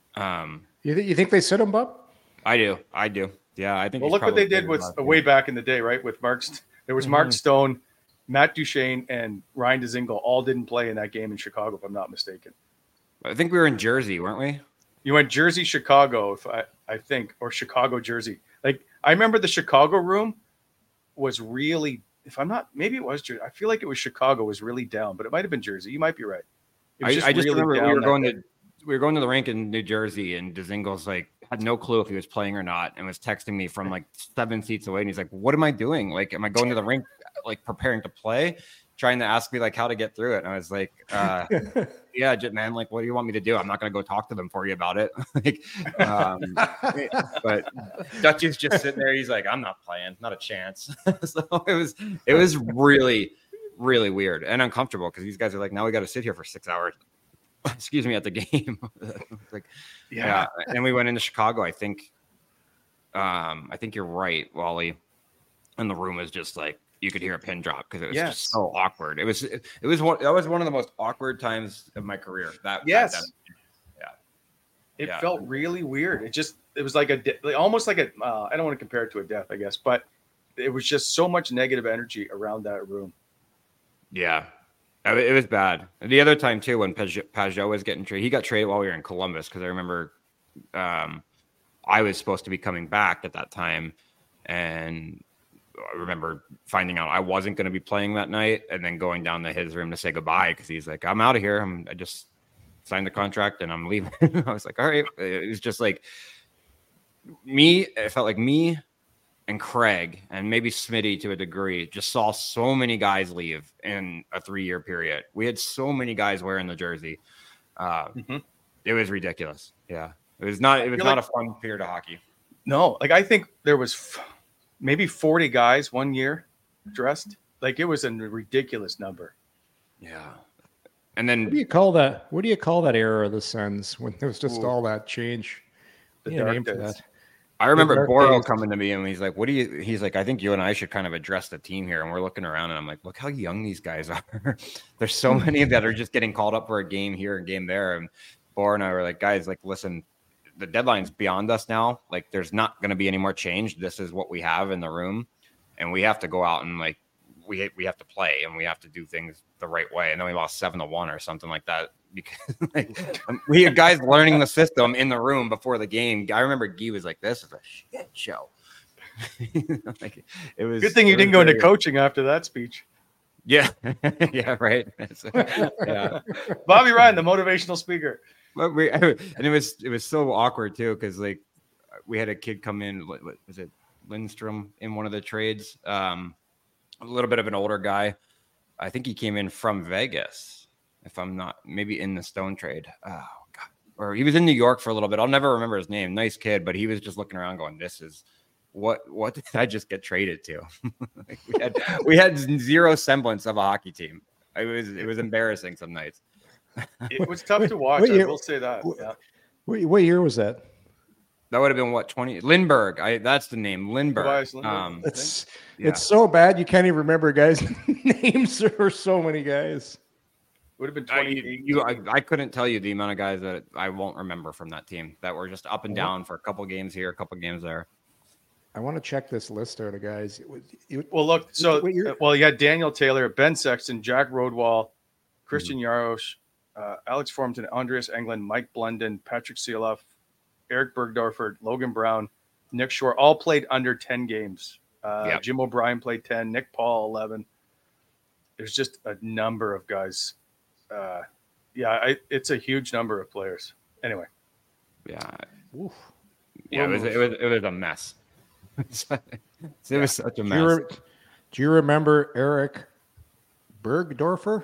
Speaker 7: Um,
Speaker 9: You, th- you think they sit him, Bob?
Speaker 7: I do. I do. Yeah, I think.
Speaker 6: Well,
Speaker 7: he's
Speaker 6: look what
Speaker 7: probably
Speaker 6: they did
Speaker 7: bigger
Speaker 6: with
Speaker 7: than
Speaker 6: uh,
Speaker 7: last
Speaker 6: way
Speaker 7: year.
Speaker 6: back in the day, right? With Mark, St- there was Mark
Speaker 9: Mhm.
Speaker 6: Stone, Matt Duchene, and Ryan Dzingel all didn't play in that game in Chicago, if I'm not mistaken.
Speaker 7: I think we were in Jersey, weren't we?
Speaker 6: You went Jersey, Chicago, if I, I think, or Chicago, Jersey. Like I remember the Chicago room was really, if I'm not, maybe it was Jersey. I feel like it was Chicago was really down, but it might have been Jersey. You might be right. It
Speaker 7: I
Speaker 6: was
Speaker 7: just, I just
Speaker 6: really
Speaker 7: remember we
Speaker 6: down
Speaker 7: were
Speaker 6: that
Speaker 7: going
Speaker 6: day.
Speaker 7: to we were going to the rink in New Jersey, and Dzingel's like had no clue if he was playing or not, and was texting me from like seven seats away, and he's like, "What am I doing? Like, am I going to the rink, like preparing to play?" Trying to ask me like how to get through it, and I was like, uh, "Yeah, j- man, like, what do you want me to do? I'm not going to go talk to them for you about it." like, um, but Dutch is just sitting there. He's like, "I'm not playing, not a chance." So it was it was really really weird and uncomfortable because these guys are like, "Now we got to sit here for six hours." Excuse me, at the game. like,
Speaker 6: Yeah.
Speaker 7: yeah. And we went into Chicago. I think, um, I think you're right, Wally. And the room was just like you could hear a pin drop because it was
Speaker 6: Yes.
Speaker 7: just so awkward. It was, it, it was one. That was one of the most awkward times of my career. That
Speaker 6: Yes.
Speaker 7: that, that-
Speaker 6: It
Speaker 7: Yeah.
Speaker 6: felt really weird. It just, it was like a, de- like almost like a, uh, I don't want to compare it to a death, I guess, but it was just so much negative energy around that room.
Speaker 7: yeah. I mean, it was bad. And the other time too, when Peugeot, Peugeot was getting traded, he got traded while we were in Columbus because I remember um, I was supposed to be coming back at that time, and I remember finding out I wasn't going to be playing that night, and then going down to his room to say goodbye because he's like, "I'm out of here. I'm, I just signed the contract and I'm leaving." I was like, "All right." It was just like me. It felt like me and Craig and maybe Smitty to a degree just saw so many guys leave in a three-year period. We had so many guys wearing the jersey. Uh,
Speaker 6: Mm-hmm.
Speaker 7: It was ridiculous. Yeah, it was not. It was
Speaker 6: feel
Speaker 7: not
Speaker 6: like-
Speaker 7: a fun period of hockey.
Speaker 6: No, like I think there was f- maybe forty guys one year dressed. Like it was a ridiculous number.
Speaker 7: Yeah, and
Speaker 9: What do
Speaker 7: then
Speaker 9: you call that? What do you call that era of the Sens when there was just
Speaker 6: Ooh.
Speaker 9: all that change?
Speaker 6: The
Speaker 9: You need a
Speaker 6: dark
Speaker 9: name for
Speaker 6: days.
Speaker 9: that.
Speaker 7: I remember
Speaker 9: dark
Speaker 7: Boro
Speaker 9: days.
Speaker 7: coming to me and he's like, "What do you?" He's like, "I think you and I should kind of address the team here." And we're looking around and I'm like, "Look how young these guys are. There's so many that are just getting called up for a game here and game there." And Boro and I were like, "Guys, like, listen, the deadline's beyond us now. Like, there's not going to be any more change. This is what we have in the room, and we have to go out and like we we have to play and we have to do things the right way." And then we lost seven to one or something like that because like, we had guys learning the system in the room before the game. I remember Guy was like, "This is a shit show." like, it was
Speaker 6: Good thing you
Speaker 7: it
Speaker 6: didn't
Speaker 7: was
Speaker 6: go into
Speaker 7: very-
Speaker 6: coaching after that speech.
Speaker 7: Yeah, yeah, right. yeah.
Speaker 6: Bobby Ryan, the motivational speaker.
Speaker 7: But we, and it was it was so awkward too because like we had a kid come in. What, what was it? Lindstrom in one of the trades. Um, a little bit of an older guy. I think he came in from Vegas, if I'm not maybe in the Stone trade. Oh God, or he was in New York for a little bit. I'll never remember his name. Nice kid, but he was just looking around going, "This is what what did I just get traded to?" like we had we had zero semblance of a hockey team. It was it was embarrassing some nights.
Speaker 6: It was tough to watch.
Speaker 9: What
Speaker 6: I
Speaker 9: year-
Speaker 6: will say that. Yeah.
Speaker 9: What, what year was that?
Speaker 7: That would have been what twenty Lindbergh. I that's the name Lindbergh.
Speaker 6: Tobias Lindbergh.
Speaker 7: Um,
Speaker 9: It's
Speaker 7: yeah.
Speaker 9: it's so bad you can't even remember guys' names. There were so many guys.
Speaker 6: Would have been
Speaker 7: I,
Speaker 6: twenty-eight.
Speaker 7: you, I, I couldn't tell you the amount of guys that I won't remember from that team that were just up and down for a couple games here, a couple games there.
Speaker 9: I want to check this list out of guys. It was, it,
Speaker 6: Well, look. So,
Speaker 9: What year-
Speaker 6: uh, well, you had Daniel Taylor, Ben Sexton, Jack Rodwall, Christian Yarosh, uh, Alex Formanton, Andreas Englund, Mike Blunden, Patrick Seeloff, Eric Bergdorfer, Logan Brown, Nick Shore, all played under ten games. Uh,
Speaker 7: Yep.
Speaker 6: Jim O'Brien played ten, Nick Paul eleven. There's just a number of guys. Uh, yeah, I, it's a huge number of players. Anyway,
Speaker 7: Yeah,
Speaker 9: Oof.
Speaker 7: yeah, it was it was it was a mess. it was such a
Speaker 9: Do,
Speaker 7: mess.
Speaker 9: you re- do you remember Eric Bergdorfer?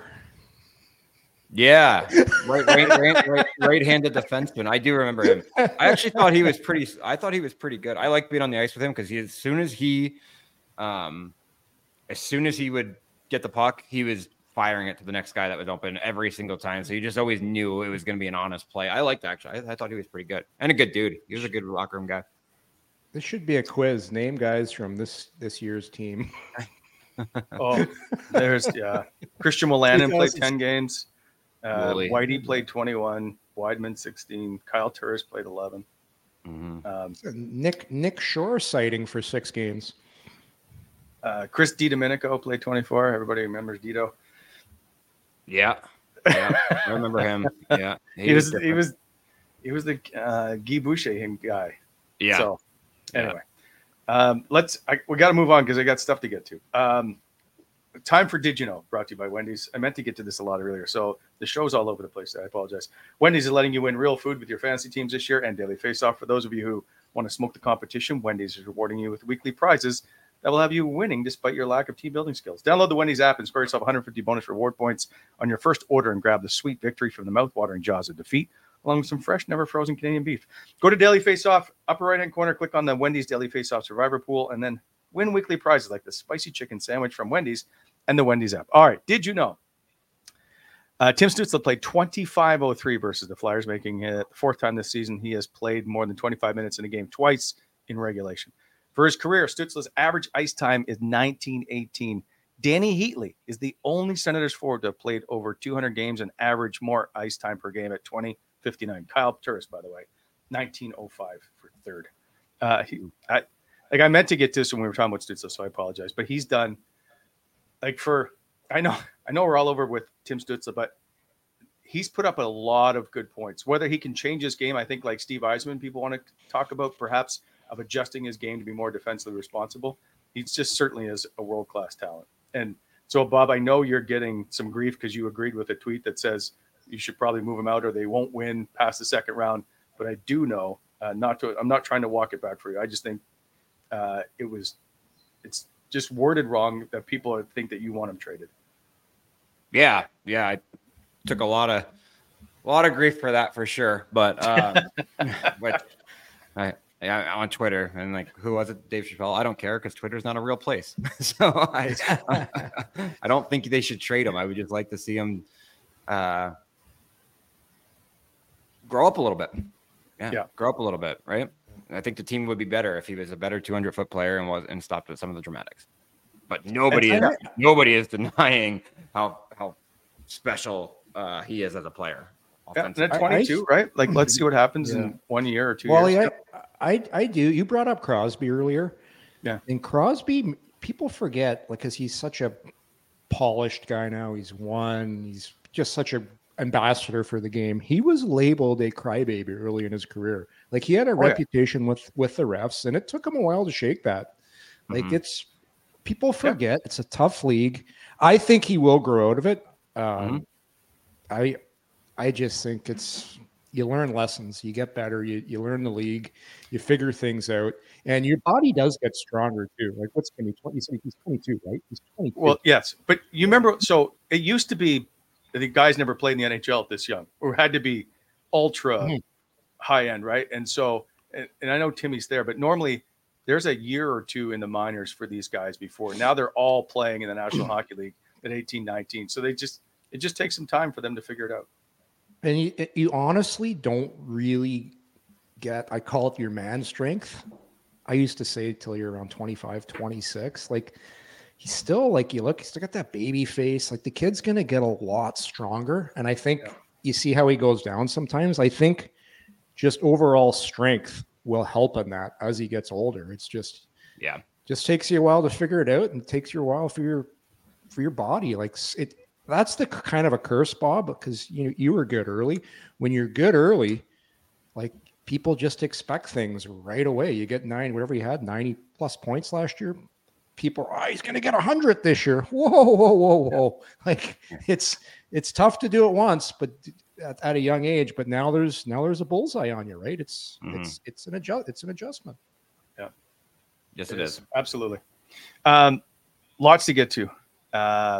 Speaker 7: Yeah, right, right, right, right, right-handed defenseman. I do remember him. I actually thought he was pretty. I thought he was pretty good. I like being on the ice with him because he, as soon as he, um, as soon as he would get the puck, he was firing it to the next guy that was open every single time. So you just always knew it was going to be an honest play. I liked actually. I, I thought he was pretty good and a good dude. He was a good locker room guy.
Speaker 9: This should be a quiz. Name guys from this this year's team.
Speaker 6: oh, there's yeah. Christian Wolanin played
Speaker 9: two thousands.
Speaker 6: ten games. Uh,
Speaker 7: Really?
Speaker 6: Whitey played twenty-one. Weidman sixteen. Kyle Turris played eleven.
Speaker 7: Mm-hmm.
Speaker 6: Um,
Speaker 9: Nick Nick Shore sighting for six games.
Speaker 6: Uh, Chris DiDomenico played twenty-four. Everybody remembers Dito.
Speaker 7: Yeah, yeah, I remember him. Yeah,
Speaker 6: he, he was, was he was he was the uh, Guy Boucher him guy.
Speaker 7: Yeah.
Speaker 6: So anyway, yeah. um, let's I, we got to move on because I got stuff to get to. Um, time for Did You Know? Brought to you by Wendy's. I meant to get to this a lot earlier, so the show's all over the place. I apologize. Wendy's is letting you win real food with your fantasy teams this year and daily face-off. For those of you who want to smoke the competition, Wendy's is rewarding you with weekly prizes that will have you winning despite your lack of team building skills. Download the Wendy's app and score yourself one hundred fifty bonus reward points on your first order and grab the sweet victory from the mouth-watering jaws of defeat, along with some fresh, never frozen Canadian beef. Go to Daily Face-Off, upper right-hand corner, click on the Wendy's Daily Face-Off Survivor Pool, and then win weekly prizes like the spicy chicken sandwich from Wendy's and the Wendy's app. All right, did you know? Uh, Tim Stützle played twenty-five oh three versus the Flyers, making it the fourth time this season he has played more than twenty-five minutes in a game, twice in regulation. For his career, Stützle's average ice time is nineteen eighteen. Danny Heatley is the only Senators forward to have played over two hundred games and average more ice time per game at twenty fifty-nine. Kyle Turris, by the way, nineteen oh five for third. Uh, he, I, like I meant to get to this when we were talking about Stützle, so I apologize. But he's done, like for, I know, I know we're all over with Tim Stützle, but he's put up a lot of good points. Whether he can change his game, I think like Steve Yzerman, people want to talk about perhaps of adjusting his game to be more defensively responsible. He just certainly is a world-class talent. And so, Bob, I know you're getting some grief because you agreed with a tweet that says you should probably move him out or they won't win past the second round. But I do know, uh, not to, I'm not trying to walk it back for you. I just think uh, it was, it's just worded wrong that people think that you want him traded.
Speaker 7: Yeah. Yeah. I took a lot of, a lot of grief for that for sure. But, um, but I, Yeah, on Twitter, and like, who was it? Dave Chappelle. I don't care because Twitter's not a real place. So I, I don't think they should trade him. I would just like to see him uh, grow up a little bit. Yeah,
Speaker 6: yeah,
Speaker 7: grow up a little bit, right? I think the team would be better if he was a better two hundred foot player and was and stopped at some of the dramatics. But nobody, is, nobody is denying how how special uh, he is as a player.
Speaker 6: Yeah, and at twenty-two, I, right? Like, let's see what happens yeah. in one year or two
Speaker 9: well,
Speaker 6: years.
Speaker 9: Yeah, I, I do. You brought up Crosby earlier.
Speaker 6: Yeah.
Speaker 9: And Crosby, people forget, like, because he's such a polished guy now. He's won. He's just such an ambassador for the game. He was labeled a crybaby early in his career. Like, he had a oh, reputation yeah. with, with the refs, and it took him a while to shake that. Like, mm-hmm. it's, people forget. Yeah. It's a tough league. I think he will grow out of it. Um, mm-hmm. I, I just think it's, you learn lessons, you get better, you you learn the league, you figure things out, and your body does get stronger too. Like, what's going to be twenty? He's twenty-two, right? He's twenty-two.
Speaker 6: Well, yes, but you remember, so it used to be that the guys never played in the N H L this young, or had to be ultra mm-hmm. high end, right? And so, and, and I know Timmy's there, but normally there's a year or two in the minors for these guys before. Now they're all playing in the National Hockey League at eighteen, nineteen. So they just, it just takes some time for them to figure it out.
Speaker 9: And you, you honestly don't really get, I call it your man strength. I used to say till you're around twenty-five, twenty-six. Like, he's still, like, you look, he's still got that baby face. Like, the kid's going to get a lot stronger. And I think yeah. you see how he goes down sometimes. I think just overall strength will help in that as he gets older. It's just,
Speaker 7: yeah,
Speaker 9: just takes you a while to figure it out, and it takes you a while for your, for your body. Like, it, that's the kind of a curse, Bob, because you you were good early. When you're good early, like, people just expect things right away. You get nine, whatever you had, ninety plus points last year. People, oh, he's going to get a hundred this year. Whoa, whoa, whoa, whoa! Like, it's it's tough to do it once, but at, at a young age. But now there's now there's a bullseye on you, right? It's mm-hmm. it's it's an adjust it's an adjustment.
Speaker 6: Yeah,
Speaker 7: yes, it, it is. is
Speaker 6: absolutely. Um, lots to get to. Uh,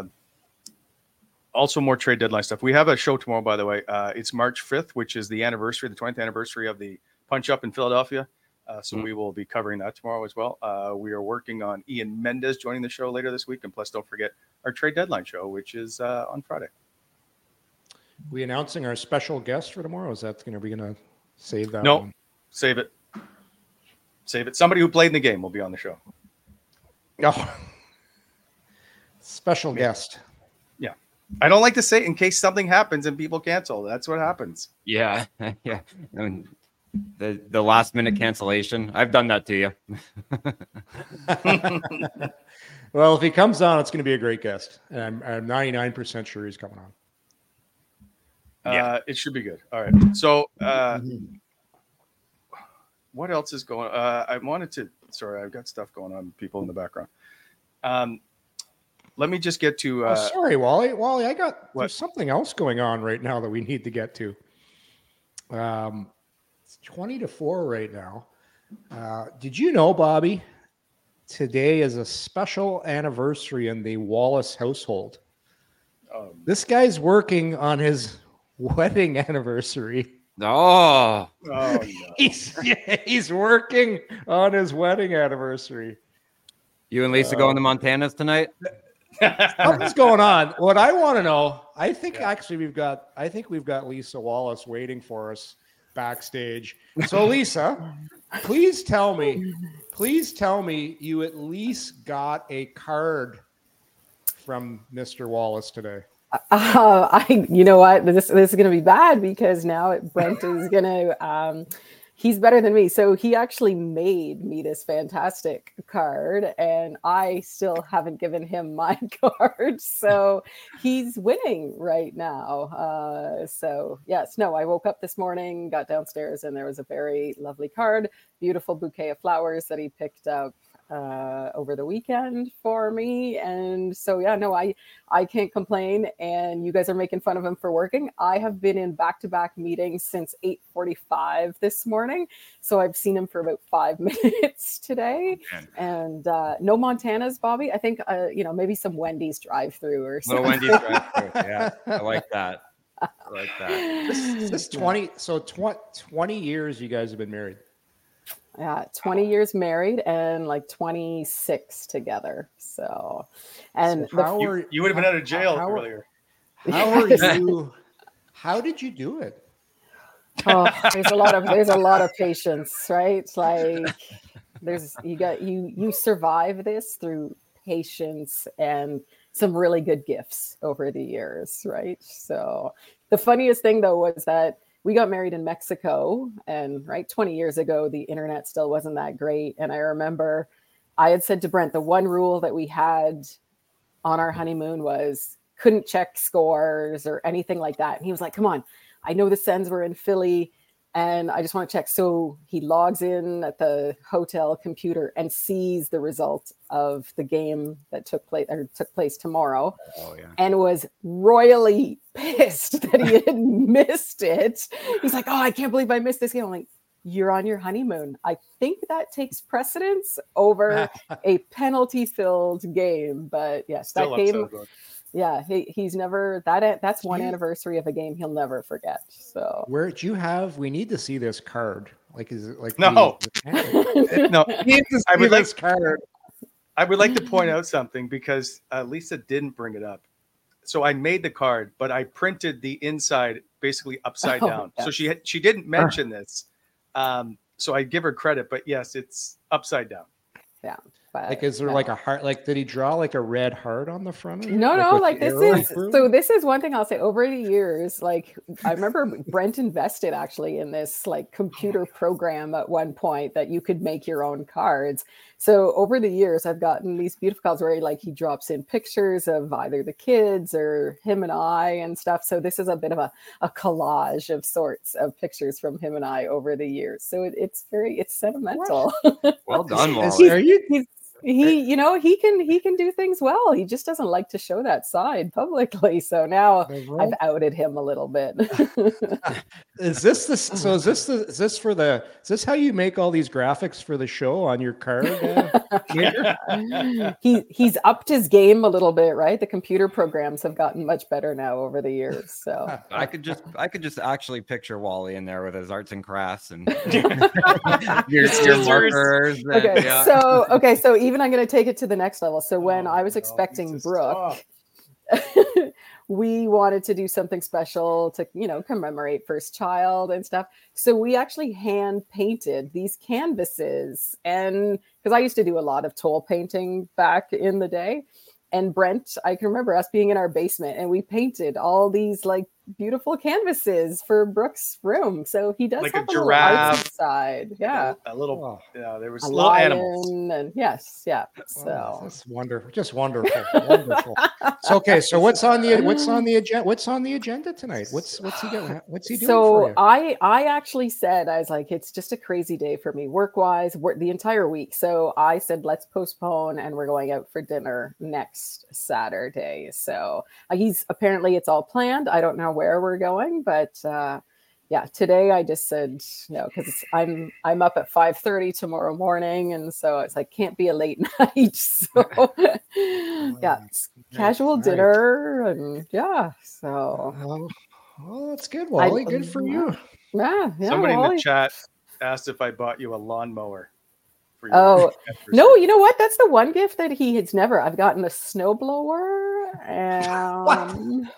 Speaker 6: Also, more trade deadline stuff. We have a show tomorrow, by the way. Uh, it's March fifth, which is the anniversary, the twentieth anniversary of the Punch Up in Philadelphia. Uh, so mm-hmm. we will be covering that tomorrow as well. Uh, we are working on Ian Mendez joining the show later this week. And plus, don't forget our trade deadline show, which is uh, on Friday.
Speaker 9: We announcing our special guest for tomorrow? Is that going to be going to save that?
Speaker 6: No,
Speaker 9: one?
Speaker 6: save it. Save it. Somebody who played in the game will be on the show.
Speaker 9: Oh, special Maybe. guest.
Speaker 6: Yeah. I don't like to say it in case something happens and people cancel. That's what happens.
Speaker 7: Yeah, yeah. I mean, the the last minute cancellation. I've done that to you.
Speaker 9: Well, if he comes on, it's going to be a great guest. And I'm, I'm ninety-nine percent sure he's coming on.
Speaker 6: Yeah, uh, it should be good. All right. So, uh, what else is going? Uh, I wanted to. Sorry, I've got stuff going on. People in the background. Um, let me just get to. Uh,
Speaker 9: oh, sorry, Wally. Wally, I got
Speaker 6: what?
Speaker 9: There's something else going on right now that we need to get to. Um, it's twenty to four right now. Uh, did you know, Bobby? Today is a special anniversary in the Wallace household.
Speaker 6: Um,
Speaker 9: this guy's working on his wedding anniversary.
Speaker 7: Oh,
Speaker 6: oh no.
Speaker 9: he's yeah, he's working on his wedding anniversary.
Speaker 7: You and Lisa uh, going to Montana's tonight?
Speaker 9: Something's going on. What I want to know, I think yeah. actually we've got, I think we've got Lisa Wallace waiting for us backstage. So Lisa, please tell me, please tell me you at least got a card from Mister Wallace today.
Speaker 12: Uh, I, you know what, this this is going to be bad because now Brent is going to, um, he's better than me. So he actually made me this fantastic card and I still haven't given him my card. So he's winning right now. Uh, so yes, no, I woke up this morning, got downstairs and there was a very lovely card, beautiful bouquet of flowers that he picked up uh over the weekend for me. And so yeah, no, I I can't complain. And you guys are making fun of him for working. I have been in back-to-back meetings since eight forty-five this morning, so I've seen him for about five minutes today. Man. And uh no Montanas, Bobby. I think uh you know, maybe some Wendy's drive-through or something.
Speaker 7: Little Wendy's drive-through. Yeah, I like that. I like that.
Speaker 9: This, this twenty so tw- twenty years you guys have been married.
Speaker 12: Yeah, twenty years married and like twenty-six together. So, and
Speaker 9: so
Speaker 12: the,
Speaker 6: you,
Speaker 9: are,
Speaker 6: you would have been out of jail how, earlier.
Speaker 9: How are you? How did you do it?
Speaker 12: Oh, there's a lot of there's a lot of patience, right? Like there's you got you you survive this through patience and some really good gifts over the years, right? So the funniest thing though was that we got married in Mexico, and right twenty years ago, the internet still wasn't that great. And I remember I had said to Brent, the one rule that we had on our honeymoon was couldn't check scores or anything like that. And he was like, come on, I know the Sens were in Philly and I just want to check. So he logs in at the hotel computer and sees the result of the game that took place or took place tomorrow.
Speaker 7: Oh, yeah.
Speaker 12: And was royally pissed that he had missed it. He's like, oh, I can't believe I missed this game. I'm like, you're on your honeymoon. I think that takes precedence over a penalty-filled game. But yes,
Speaker 6: Still
Speaker 12: that game.
Speaker 6: So good.
Speaker 12: Yeah, he, he's never that. That's one anniversary of a game he'll never forget. So
Speaker 9: where do you have? We need to see this card. Like, is it like
Speaker 6: no,
Speaker 9: the,
Speaker 6: no? I would like
Speaker 9: this card.
Speaker 6: I would like to point out something because uh, Lisa didn't bring it up. So I made the card, but I printed the inside basically upside
Speaker 12: oh,
Speaker 6: down.
Speaker 12: Yes.
Speaker 6: So she had, she didn't mention this. Um, so I give her credit, but yes, it's upside down.
Speaker 12: Yeah. But,
Speaker 9: like, is there
Speaker 12: no.
Speaker 9: like a heart? Like, did he draw like a red heart on the front of it?
Speaker 12: No,
Speaker 9: like
Speaker 12: no. Like this is
Speaker 9: through?
Speaker 12: so. This is one thing I'll say. Over the years, like I remember Brent invested actually in this like computer program at one point that you could make your own cards. So over the years, I've gotten these beautiful cards where like he drops in pictures of either the kids or him and I and stuff. So this is a bit of a, a collage of sorts of pictures from him and I over the years. So it, it's very it's sentimental.
Speaker 7: Well done, Wally.
Speaker 12: He's, are you? He's, he you know he can he can do things well. He just doesn't like to show that side publicly, so now I've outed him a little bit.
Speaker 9: Is this the so is this the is this for the is this how you make all these graphics for the show on your card? Uh,
Speaker 12: he he's upped his game a little bit, right? The computer programs have gotten much better now over the years. So
Speaker 7: I could just I could just actually picture Wally in there with his arts and crafts and your, your markers. And,
Speaker 12: okay,
Speaker 7: yeah.
Speaker 12: so okay, so even I'm going to take it to the next level. So when oh, I was expecting no, Brooke, we wanted to do something special to, you know, commemorate first child and stuff. So we actually hand painted these canvases, and because I used to do a lot of toll painting back in the day. and Brent, I can remember us being in our basement and we painted all these like beautiful canvases for Brooke's room. So he does
Speaker 6: like
Speaker 12: have
Speaker 6: a
Speaker 12: a,
Speaker 6: giraffe
Speaker 12: little artsy side. Yeah.
Speaker 6: A, a little, oh. yeah, there was
Speaker 12: a
Speaker 6: little animals.
Speaker 12: And yes, yeah. So
Speaker 9: oh, that's wonderful. Just wonderful. Wonderful. So okay, so what's on the what's on the agenda? What's on the agenda tonight? What's what's he doing? What's he doing?
Speaker 12: So
Speaker 9: for you?
Speaker 12: I I actually said, I was like, it's just a crazy day for me, work wise, work the entire week. So I said, let's postpone, and we're going out for dinner next Saturday. So uh, he's apparently it's all planned. I don't know where we're going, but uh, yeah, today I just said no because I'm I'm up at five thirty tomorrow morning, and so it's like can't be a late night. So yeah, it's casual dinner, and yeah, so.
Speaker 9: Oh, well, that's good, Wally. I, good for you.
Speaker 12: Yeah, yeah.
Speaker 6: Somebody
Speaker 12: Wally.
Speaker 6: in the chat asked if I bought you a lawnmower. For
Speaker 12: oh no, you know what? That's the one gift that he has never. I've gotten a snowblower, and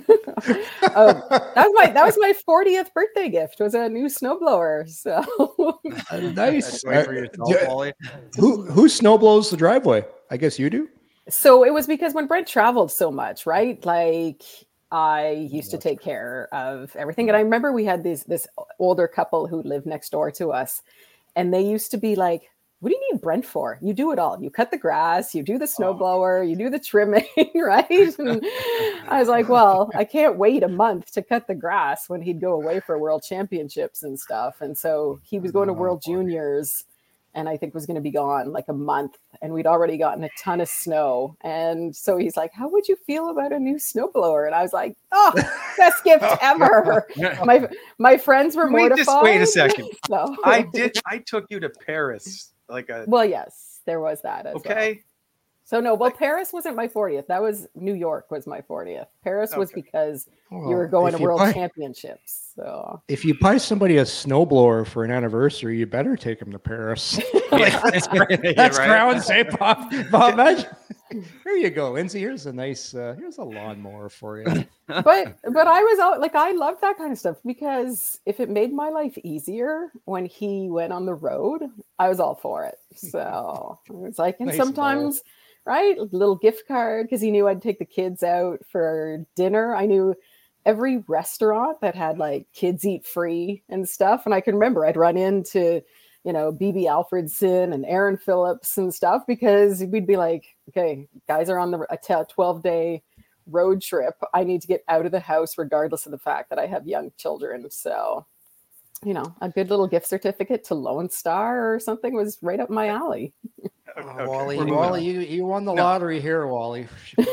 Speaker 12: oh, that was my that was my fortieth birthday gift. Was a new snowblower. So
Speaker 9: nice. Uh, do, who who snowblows the driveway? I guess you do.
Speaker 12: So it was because when Brent traveled so much, right? Like I used to take care of everything, and I remember we had this this older couple who lived next door to us, and they used to be like, what do you need Brent for? You do it all. You cut the grass, you do the snowblower, you do the trimming, right? And I was like, well, I can't wait a month to cut the grass when he'd go away for world championships and stuff. And so he was going to World Juniors, and I think was going to be gone like a month. And we'd already gotten a ton of snow. And so he's like, how would you feel about a new snowblower? And I was like, oh, best gift ever. My my friends were
Speaker 6: wait
Speaker 12: mortified.
Speaker 6: Just, wait a second.
Speaker 12: So.
Speaker 6: I did. I took you to Paris. Like a
Speaker 12: well, yes, there was that as
Speaker 6: okay.
Speaker 12: Well. So no, well, Paris wasn't my fortieth. That was New York was my fortieth. Paris okay. was because well, you were going to World buy, Championships. So
Speaker 9: if you buy somebody a snowblower for an anniversary, you better take them to Paris. like, that's that's right. Ground say, Bob. Bob, imagine. Here you go, Lindsay. Here's a nice. Uh, here's a lawnmower for you.
Speaker 12: but but I was out like I love that kind of stuff because if it made my life easier when he went on the road, I was all for it. So it's like, and nice sometimes. Bowl. Right, a little gift card because he knew I'd take the kids out for dinner. I knew every restaurant that had like kids eat free and stuff, and I can remember I'd run into, you know, B B Alfredson and Aaron Phillips and stuff because we'd be like, okay, guys are on the a twelve day road trip. I need to get out of the house regardless of the fact that I have young children. So, you know, a good little gift certificate to Lone Star or something was right up my alley.
Speaker 9: Oh, Wally, Wally, you, you won the no. lottery here, Wally.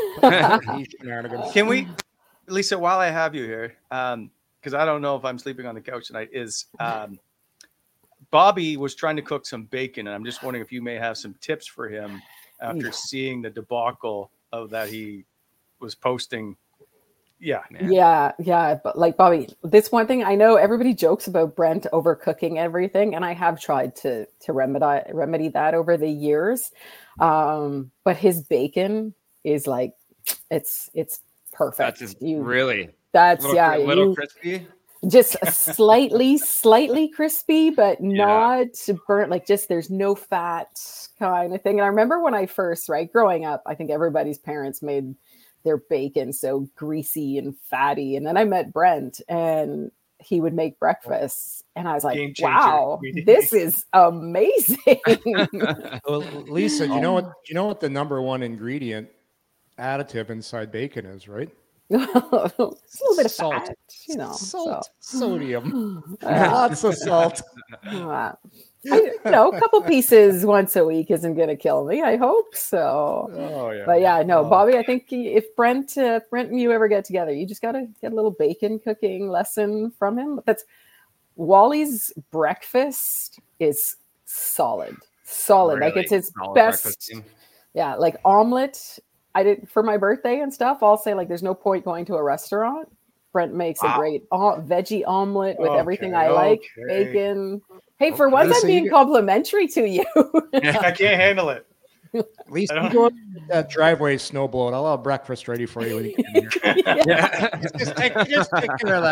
Speaker 6: Can we, Lisa, while I have you here, um, because I don't know if I'm sleeping on the couch tonight, is um, Bobby was trying to cook some bacon, and I'm just wondering if you may have some tips for him after yeah. seeing the debacle of that he was posting. Yeah.
Speaker 12: Man. Yeah. Yeah. But like Bobby, this one thing I know everybody jokes about Brent overcooking everything. And I have tried to, to remedy, remedy that over the years. Um, but his bacon is like, it's, it's perfect.
Speaker 7: That's just you, really,
Speaker 12: that's
Speaker 7: little,
Speaker 12: yeah.
Speaker 7: A little
Speaker 12: you,
Speaker 7: crispy.
Speaker 12: Just slightly, slightly crispy, but not yeah. burnt. Like just, there's no fat kind of thing. And I remember when I first, right, growing up, I think everybody's parents made their bacon so greasy and fatty. And then I met Brent and he would make breakfast. And I was like, wow, this is amazing.
Speaker 9: Well, Lisa, you know what, you know what the number one ingredient additive inside bacon is, right?
Speaker 12: It's a little bit of
Speaker 9: salt.
Speaker 12: Fat, you know,
Speaker 9: salt,
Speaker 12: so.
Speaker 9: Sodium, uh, lots of salt.
Speaker 12: Uh, I, you know, a couple pieces once a week isn't going to kill me. I hope so.
Speaker 9: Oh yeah.
Speaker 12: But yeah, no,
Speaker 9: oh.
Speaker 12: Bobby. I think if Brent, uh, Brent and you ever get together, you just got to get a little bacon cooking lesson from him. That's Wally's breakfast is solid, solid. Really? Like it's his solid best. Yeah, like omelet. I did for my birthday and stuff. I'll say like, there's no point going to a restaurant. Brent makes wow. a great uh, veggie omelet with okay, everything I like, okay. bacon. Hey, for once I'm being complimentary to you.
Speaker 6: I can't handle it.
Speaker 9: At least you go to that driveway snowblower. I'll have breakfast ready for you when you get in here.
Speaker 12: yeah.
Speaker 9: just, take, just take care of that.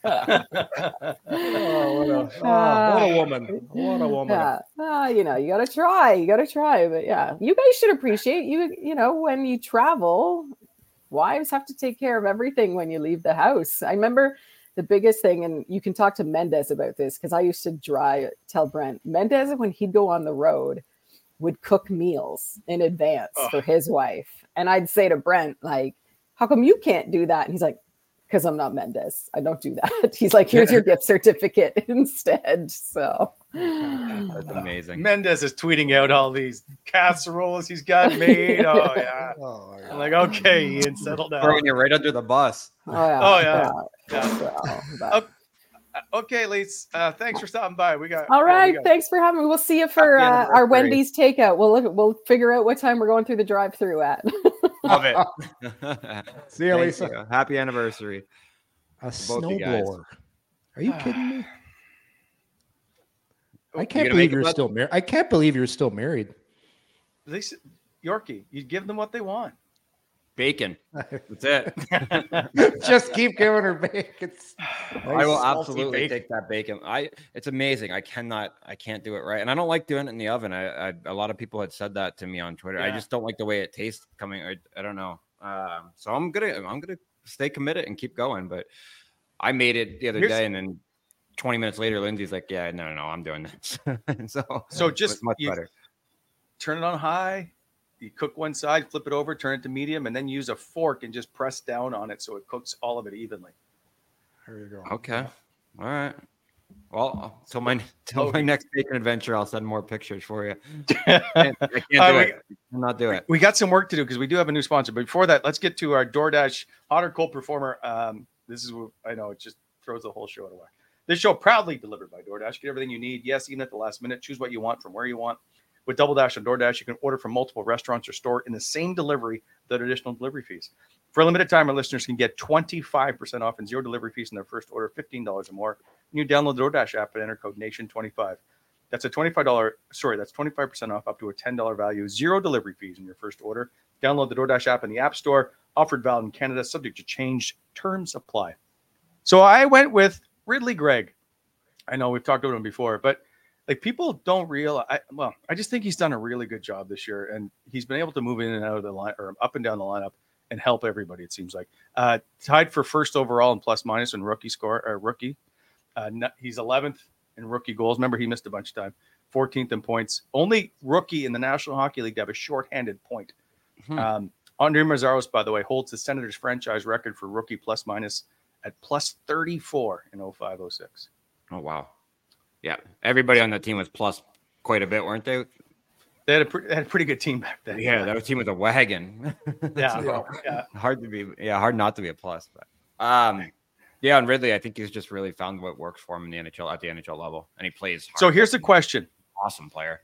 Speaker 9: oh, what a, oh, what a woman. What a woman.
Speaker 12: Yeah. Uh, you know, you got to try. You got to try. But yeah, you guys should appreciate you. You know, when you travel, wives have to take care of everything when you leave the house. I remember the biggest thing, and you can talk to Mendez about this because I used to dry tell Brent, Mendez, when he'd go on the road, would cook meals in advance oh. for his wife. And I'd say to Brent, like, how come you can't do that? And he's like, because I'm not Mendez. I don't do that. He's like, here's your gift certificate instead. So
Speaker 7: that's amazing.
Speaker 6: Mendez is tweeting out all these casseroles he's got made. Oh, yeah. Oh, yeah. I'm like, okay, Ian, settle down.
Speaker 7: Throwing you right under the bus.
Speaker 12: Oh, yeah.
Speaker 6: Oh, yeah.
Speaker 12: yeah.
Speaker 6: yeah. So, okay, Lise. Uh, thanks for stopping by. We got
Speaker 12: all right.
Speaker 6: Yeah, got,
Speaker 12: thanks for having me. We'll see you for uh, our Wendy's takeout. We'll look. We'll figure out what time we're going through the drive-through at.
Speaker 6: Love it.
Speaker 9: See you, Lisa.
Speaker 7: You. Happy anniversary.
Speaker 9: A snowblower. Are you kidding me? I can't
Speaker 7: you
Speaker 9: believe you're still married. I can't believe you're still married.
Speaker 6: Lisa, Yorkie, you give them what they want.
Speaker 7: Bacon. That's it.
Speaker 9: Just keep giving her bacon.
Speaker 7: Nice I will absolutely bacon. take that bacon. I it's amazing. I cannot I can't do it right. And I don't like doing it in the oven. I, I a lot of people had said that to me on Twitter. Yeah. I just don't like the way it tastes coming. I, I don't know. Um, so I'm gonna I'm gonna stay committed and keep going. But I made it the other Here's, day, and then twenty minutes later, Lindsay's like, "Yeah, no, no, no, I'm doing this." so
Speaker 6: so just
Speaker 7: much
Speaker 6: you,
Speaker 7: better.
Speaker 6: Turn it on high. You cook one side, flip it over, turn it to medium, and then use a fork and just press down on it so it cooks all of it evenly.
Speaker 9: There you go.
Speaker 7: Okay. All right. Well, till my till okay. my next bacon adventure, I'll send more pictures for you. I can't, I can't do uh, it. I cannot do it.
Speaker 6: We got some work to do because we do have a new sponsor. But before that, let's get to our DoorDash Hot or Cold Performer. Um, this is what I know it just throws the whole show away. This show proudly delivered by DoorDash. Get everything you need. Yes, even at the last minute. Choose what you want from where you want. With Double Dash and DoorDash, you can order from multiple restaurants or store in the same delivery without additional delivery fees. For a limited time, our listeners can get twenty-five percent off and zero delivery fees in their first order, fifteen dollars or more. When you download the DoorDash app and enter code nation twenty-five. That's a twenty-five dollars, sorry, that's twenty-five percent off up to a ten dollars value, zero delivery fees in your first order. Download the DoorDash app in the App Store. Offered valid in Canada, subject to change. Terms apply. So I went with Ridley Greig. I know we've talked about him before, but like people don't realize, I, well, I just think he's done a really good job this year, and he's been able to move in and out of the line or up and down the lineup and help everybody. It seems like uh, tied for first overall in plus minus and rookie score or rookie. Uh, he's eleventh in rookie goals. Remember, he missed a bunch of time. fourteenth in points. Only rookie in the National Hockey League to have a shorthanded point. Hmm. Um, Andre Mazaros, by the way, holds the Senators franchise record for rookie plus minus at plus thirty-four in oh five oh six.
Speaker 7: Oh wow. Yeah, everybody on that team was plus quite a bit, weren't they?
Speaker 6: They had a, pre- they had a pretty good team back then.
Speaker 7: Yeah, that team was a wagon.
Speaker 6: yeah, so, yeah,
Speaker 7: hard to be. Yeah, hard not to be a plus. But um, yeah, and Ridley, I think he's just really found what works for him in the N H L at the N H L level, and he plays hard.
Speaker 6: So here's the question:
Speaker 7: awesome player.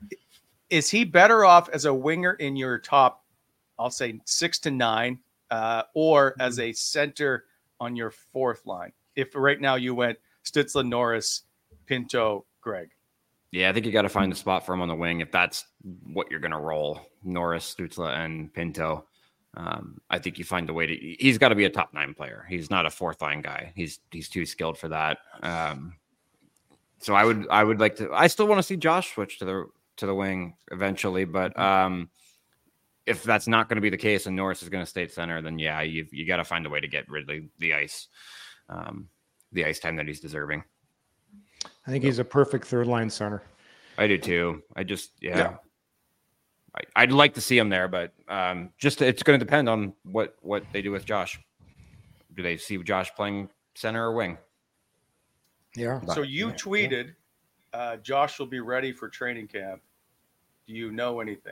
Speaker 6: Is he better off as a winger in your top, I'll say six to nine, uh, or mm-hmm. as a center on your fourth line? If right now you went Stützle, Norris, Pinto, Greig.
Speaker 7: Yeah, I think you got to find a spot for him on the wing if that's what you're going to roll. Norris, Stützle, and Pinto. Um, I think you find a way to. He's got to be a top nine player. He's not a fourth line guy. He's he's too skilled for that. Um, so I would I would like to. I still want to see Josh switch to the to the wing eventually, but um, if that's not going to be the case and Norris is going to stay at center, then yeah, you you got to find a way to get Ridley the ice, um, the ice time that he's deserving.
Speaker 9: I think he's a perfect third line center.
Speaker 7: I do too. I just, yeah, yeah. I, I'd like to see him there, but um, just it's going to depend on what, what they do with Josh. Do they see Josh playing center or wing?
Speaker 9: Yeah.
Speaker 6: So you tweeted, uh, Josh will be ready for training camp. Do you know anything?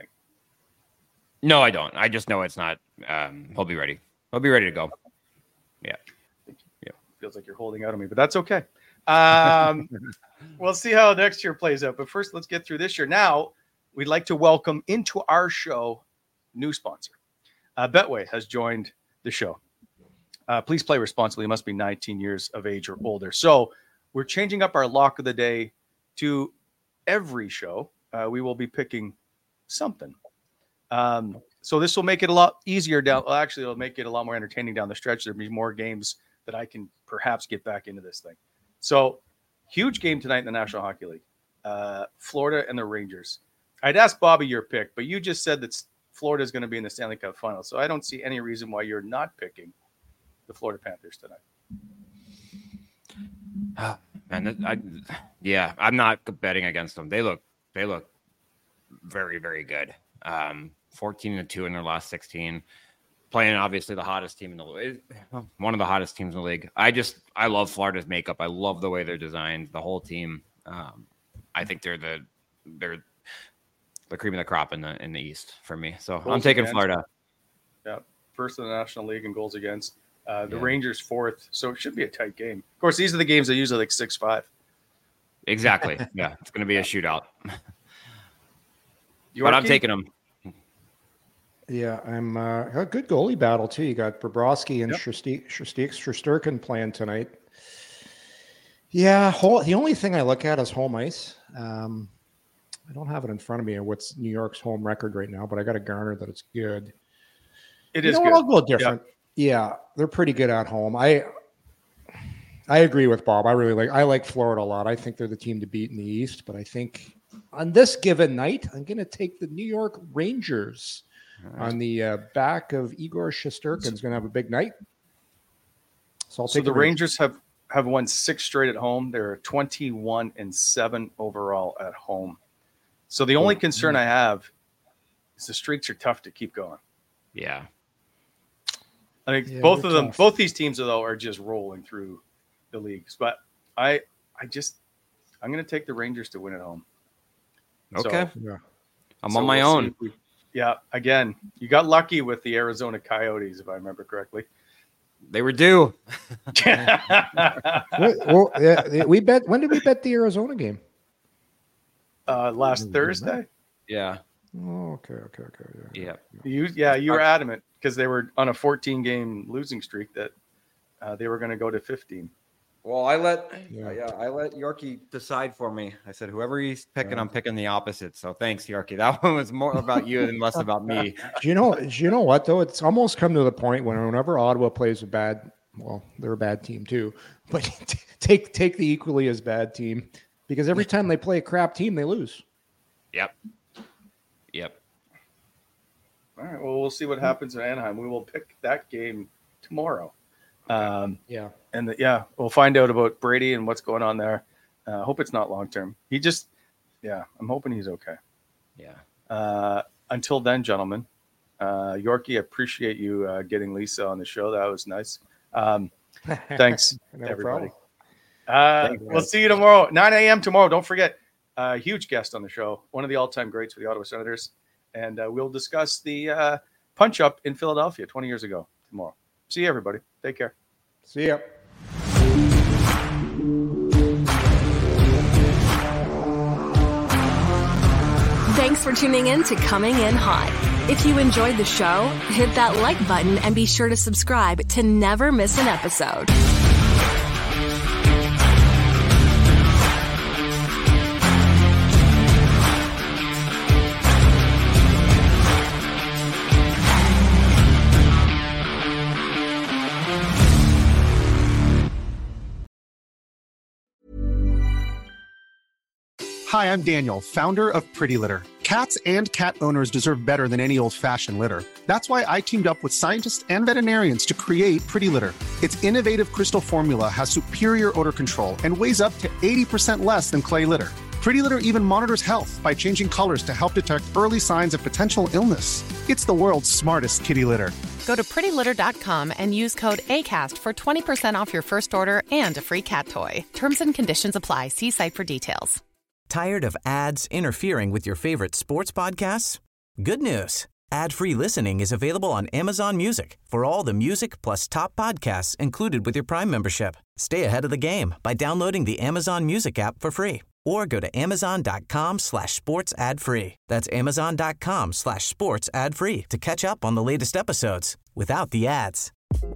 Speaker 7: No, I don't. I just know it's not. Um, he'll be ready. He'll be ready to go. Yeah.
Speaker 6: Yeah. Feels like you're holding out on me, but that's okay. Um, we'll see how next year plays out. But first, let's get through this year. Now, we'd like to welcome into our show new sponsor. Uh, Betway has joined the show. Uh, please play responsibly. You must be nineteen years of age or older. So we're changing up our lock of the day to every show. Uh, we will be picking something. Um, so this will make it a lot easier down. Well, actually, it'll make it a lot more entertaining down the stretch. There'll be more games that I can perhaps get back into this thing. So huge game tonight in the National Hockey League. Uh, Florida and the Rangers. I'd ask Bobby your pick, but you just said that Florida is going to be in the Stanley Cup final. So I don't see any reason why you're not picking the Florida Panthers tonight.
Speaker 7: Uh, man, I, yeah, I'm not betting against them. They look, they look very, very good. Um, fourteen and two in their last sixteen, playing obviously the hottest team in the league, one of the hottest teams in the league. I just, I love Florida's makeup. I love the way they're designed, the whole team. Um, I think they're the, they're the cream of the crop in the, in the East for me. So goals I'm taking against, Florida.
Speaker 6: Yeah. First in the National League in goals against. Uh, the
Speaker 7: yeah.
Speaker 6: Rangers fourth, so it should be a tight game. Of course, these are the games that usually like six five.
Speaker 7: Exactly. Yeah, it's going to be a shootout. But I'm taking them.
Speaker 9: Yeah, I'm uh, a good goalie battle too. You got Bobrovsky and
Speaker 6: yep.
Speaker 9: Shesterkin playing tonight. Yeah, whole, the only thing I look at is home ice. Um, I don't have it in front of me. What's New York's home record right now? But I got a Garner that it's good.
Speaker 6: It
Speaker 9: you
Speaker 6: is
Speaker 9: know
Speaker 6: good.
Speaker 9: What, I'll go different.
Speaker 6: Yep.
Speaker 9: Yeah, they're pretty good at home. I I agree with Bob. I really like I like Florida a lot. I think they're the team to beat in the East, but I think on this given night, I'm going to take the New York Rangers right. on the uh, back of Igor Shesterkin. Is going to have a big night. So I'll
Speaker 6: so
Speaker 9: take
Speaker 6: the
Speaker 9: the
Speaker 6: Rangers have, have won six straight at home. They're twenty-one and seven overall at home. So the only concern I have is the streaks are tough to keep going.
Speaker 7: Yeah.
Speaker 6: I think
Speaker 9: yeah,
Speaker 6: both of them,
Speaker 9: tough.
Speaker 6: both these teams though are just rolling through the leagues. But I, I just, I'm going to take the Rangers to win at home.
Speaker 7: Okay,
Speaker 9: so, yeah.
Speaker 7: I'm
Speaker 6: so
Speaker 7: on my
Speaker 6: we'll
Speaker 7: own.
Speaker 6: We, yeah, again, you got lucky with the Arizona Coyotes, if I remember correctly.
Speaker 7: They were due.
Speaker 9: well, yeah, we bet. When did we bet the Arizona game?
Speaker 6: Uh, last Thursday.
Speaker 7: Yeah.
Speaker 9: Oh, okay, okay, okay.
Speaker 7: Yeah.
Speaker 6: yeah. You, yeah, you were adamant because they were on a fourteen game losing streak that uh, they were going to go to fifteen.
Speaker 7: Well, I let
Speaker 9: yeah.
Speaker 7: yeah, I let Yorkie decide for me. I said, whoever he's picking, yeah. I'm picking the opposite. So thanks, Yorkie. That one was more about you and less about me.
Speaker 9: Do you know? Do you know what though? It's almost come to the point when whenever Ottawa plays a bad, well, they're a bad team too, but take take the equally as bad team because every time they play a crap team, they lose.
Speaker 7: Yep. Yep.
Speaker 6: All right. Well, we'll see what happens in Anaheim. We will pick that game tomorrow. Um,
Speaker 9: yeah.
Speaker 6: And the, yeah, we'll find out about Brady and what's going on there. I uh, hope it's not long term. He just, yeah, I'm hoping he's okay.
Speaker 7: Yeah.
Speaker 6: Uh, until then, gentlemen, uh, Yorkie, I appreciate you uh, getting Lisa on the show. That was nice. Um, thanks,
Speaker 9: no
Speaker 6: everybody. Uh, Thanks, we'll see you tomorrow, nine a.m. tomorrow. Don't forget, a uh, huge guest on the show, one of the all-time greats for the Ottawa Senators. And uh, we'll discuss the uh, punch-up in Philadelphia twenty years ago tomorrow. See you, everybody. Take care.
Speaker 9: See ya.
Speaker 13: Thanks for tuning in to Coming In Hot. If you enjoyed the show, hit that like button and be sure to subscribe to never miss an episode.
Speaker 14: Hi, I'm Daniel, founder of Pretty Litter. Cats and cat owners deserve better than any old-fashioned litter. That's why I teamed up with scientists and veterinarians to create Pretty Litter. Its innovative crystal formula has superior odor control and weighs up to eighty percent less than clay litter. Pretty Litter even monitors health by changing colors to help detect early signs of potential illness. It's the world's smartest kitty litter.
Speaker 15: Go to pretty litter dot com and use code ACAST for twenty percent off your first order and a free cat toy. Terms and conditions apply. See site for details.
Speaker 16: Tired of ads interfering with your favorite sports podcasts? Good news. Ad-free listening is available on Amazon Music for all the music plus top podcasts included with your Prime membership. Stay ahead of the game by downloading the Amazon Music app for free or go to amazon.com slash sports ad free. That's amazon.com slash sports ad free to catch up on the latest episodes without the ads.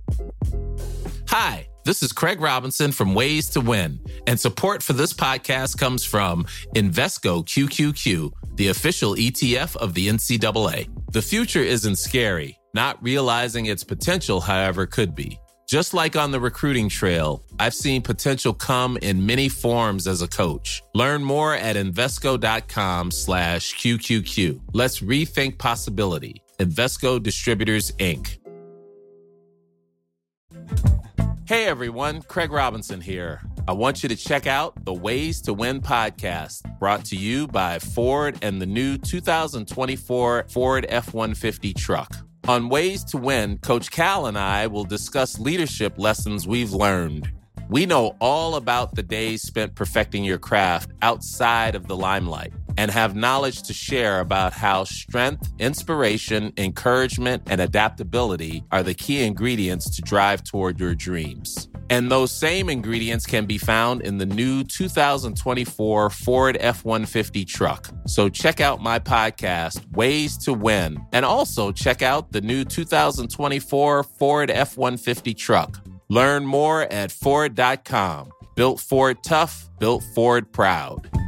Speaker 17: Hi, this is Craig Robinson from Ways to Win, and support for this podcast comes from Invesco Q Q Q, the official E T F of the N C double A. The future isn't scary. Not realizing its potential, however, could be. Just like on the recruiting trail, I've seen potential come in many forms as a coach. Learn more at Invesco.com slash QQQ. Let's rethink possibility. Invesco Distributors, Incorporated. Hey everyone, Craig Robinson here. I want you to check out the Ways to Win podcast, brought to you by Ford and the new two thousand twenty-four Ford F one fifty truck. On Ways to Win, Coach Cal and I will discuss leadership lessons we've learned. We know all about the days spent perfecting your craft outside of the limelight and have knowledge to share about how strength, inspiration, encouragement, and adaptability are the key ingredients to drive toward your dreams. And those same ingredients can be found in the new two thousand twenty-four Ford F one fifty truck. So check out my podcast, Ways to Win, and also check out the new two thousand twenty-four Ford F one fifty truck. Learn more at Ford dot com. Built Ford tough, built Ford proud.